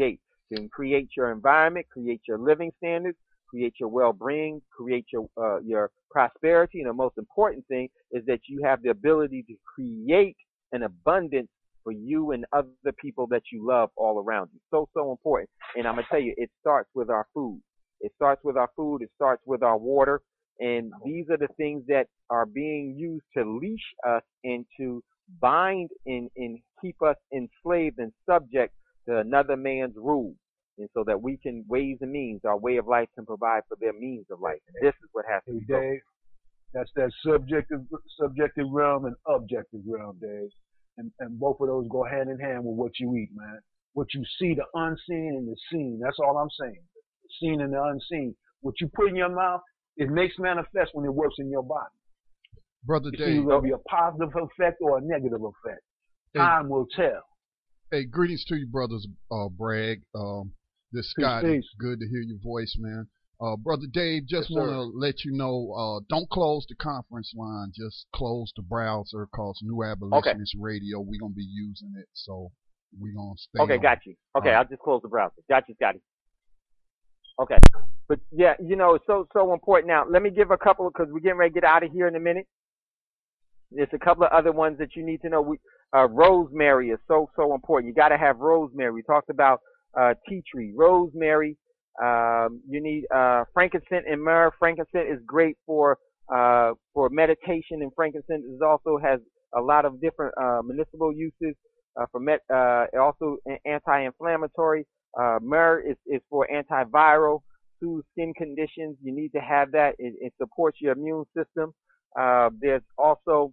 can create your environment, create your living standards, create your well-being, create your uh, your prosperity, and the most important thing is that you have the ability to create an abundance for you and other people that you love all around you. So, so important. And I'm going to tell you, it starts with our food. It starts with our food. It starts with our water. And these are the things that are being used to leash us and to bind and, and keep us enslaved and subject to another man's rule. And so that we can, ways and means, our way of life can provide for their means of life. And this is what has to be hey, Dave, that's that subjective subjective realm and objective realm, Dave. And, and both of those go hand in hand with what you eat, man. What you see, the unseen and the seen. That's all I'm saying. The seen and the unseen. What you put in your mouth, it makes manifest when it works in your body. Brother It's Dave. either be a positive effect or a negative effect. Hey, Time will tell. Hey, greetings to you, brothers. Uh, Bragg. Um, this is Peace, Scott. peace. Good to hear your voice, man. Uh, Brother Dave, just Yes, want sir. to let you know, uh, don't close the conference line. Just close the browser, cause New Abolitionist Radio. We're going to be using it, so we're going to stay Okay, on. got you. Okay, All right. I'll just close the browser. Got you, Scotty. Okay. But yeah, you know, it's so, so important. Now, let me give a couple, because we're getting ready to get out of here in a minute. There's a couple of other ones that you need to know. We, uh, rosemary is so, so important. You got to have rosemary. We talked about uh, tea tree, rosemary. Um, you need uh, frankincense and myrrh. Frankincense is great for uh, for meditation, and frankincense is also has a lot of different uh, medicinal uses. Uh, for met, uh, also anti-inflammatory. Uh, myrrh is, is for antiviral, soothes skin conditions. You need to have that. It, it supports your immune system. Uh, there's also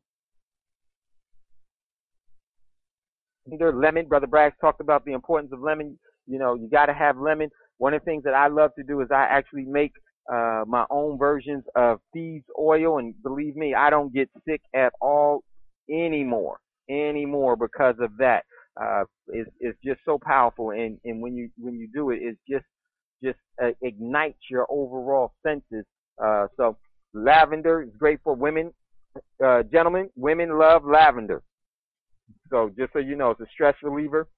lemon. Brother Braggs talked about the importance of lemon. You know, you got to have lemon. One of the things that I love to do is I actually make uh, my own versions of thieves oil, and believe me, I don't get sick at all anymore, anymore because of that. Uh, it's, it's just so powerful, and, and when you when you do it, it just just uh, ignites your overall senses. Uh, so lavender is great for women, uh, gentlemen. Women love lavender. So just so you know, it's a stress reliever.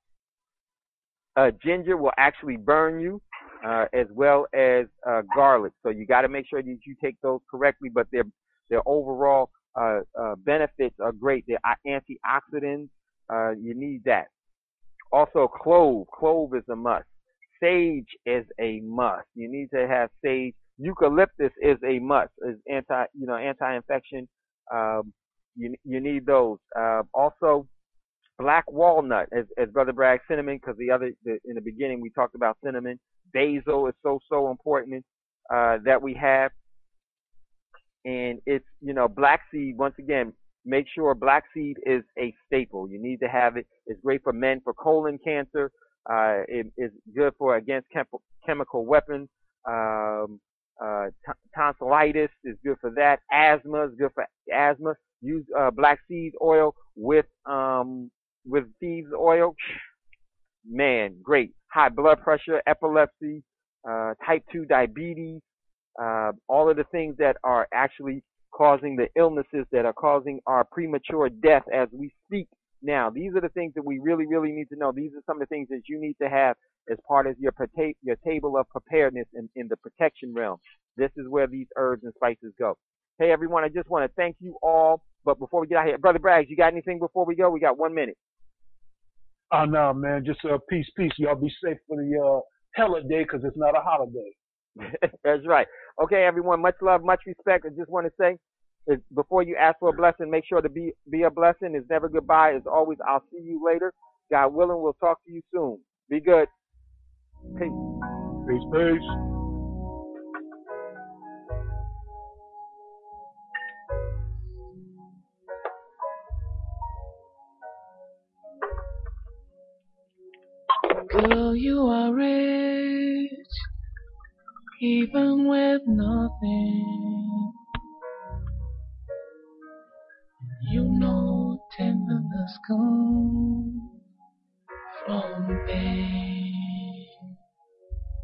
Uh, ginger will actually burn you, uh, as well as uh, garlic. So you got to make sure that you take those correctly. But their their overall uh, uh, benefits are great. They're antioxidants. Uh, you need that. Also, clove. Clove is a must. Sage is a must. You need to have sage. Eucalyptus is a must. Is anti, you know, anti-infection. Um, you you need those. Uh, also, black walnut, as, as Brother Bragg, cinnamon, because the other the, in the beginning we talked about cinnamon. Basil is so so important uh, that we have, and it's you know black seed. Once again, make sure black seed is a staple. You need to have it. It's great for men for colon cancer. Uh, it is good for against chem- chemical weapons. Um, uh, t- tonsillitis is good for that. Asthma is good for asthma. Use uh, black seed oil with um, with thieves oil. Man, great. High blood pressure, epilepsy, uh, type two diabetes, uh, all of the things that are actually causing the illnesses that are causing our premature death as we speak now. These are the things that we really, really need to know. These are some of the things that you need to have as part of your your table of preparedness in, in the protection realm. This is where these herbs and spices go. Hey, everyone, I just want to thank you all. But before we get out here, Brother Braggs, you got anything before we go? We got one minute. Oh, no, man. Just uh, peace, peace. Y'all be safe for the uh, holiday because it's not a holiday. That's right. Okay, everyone, much love, much respect. I just want to say, is before you ask for a blessing, make sure to be, be a blessing. It's never goodbye. It's always, I'll see you later. God willing, we'll talk to you soon. Be good. Peace. Peace, peace. Girl, you are rich, even with nothing. You know tenderness comes from pain.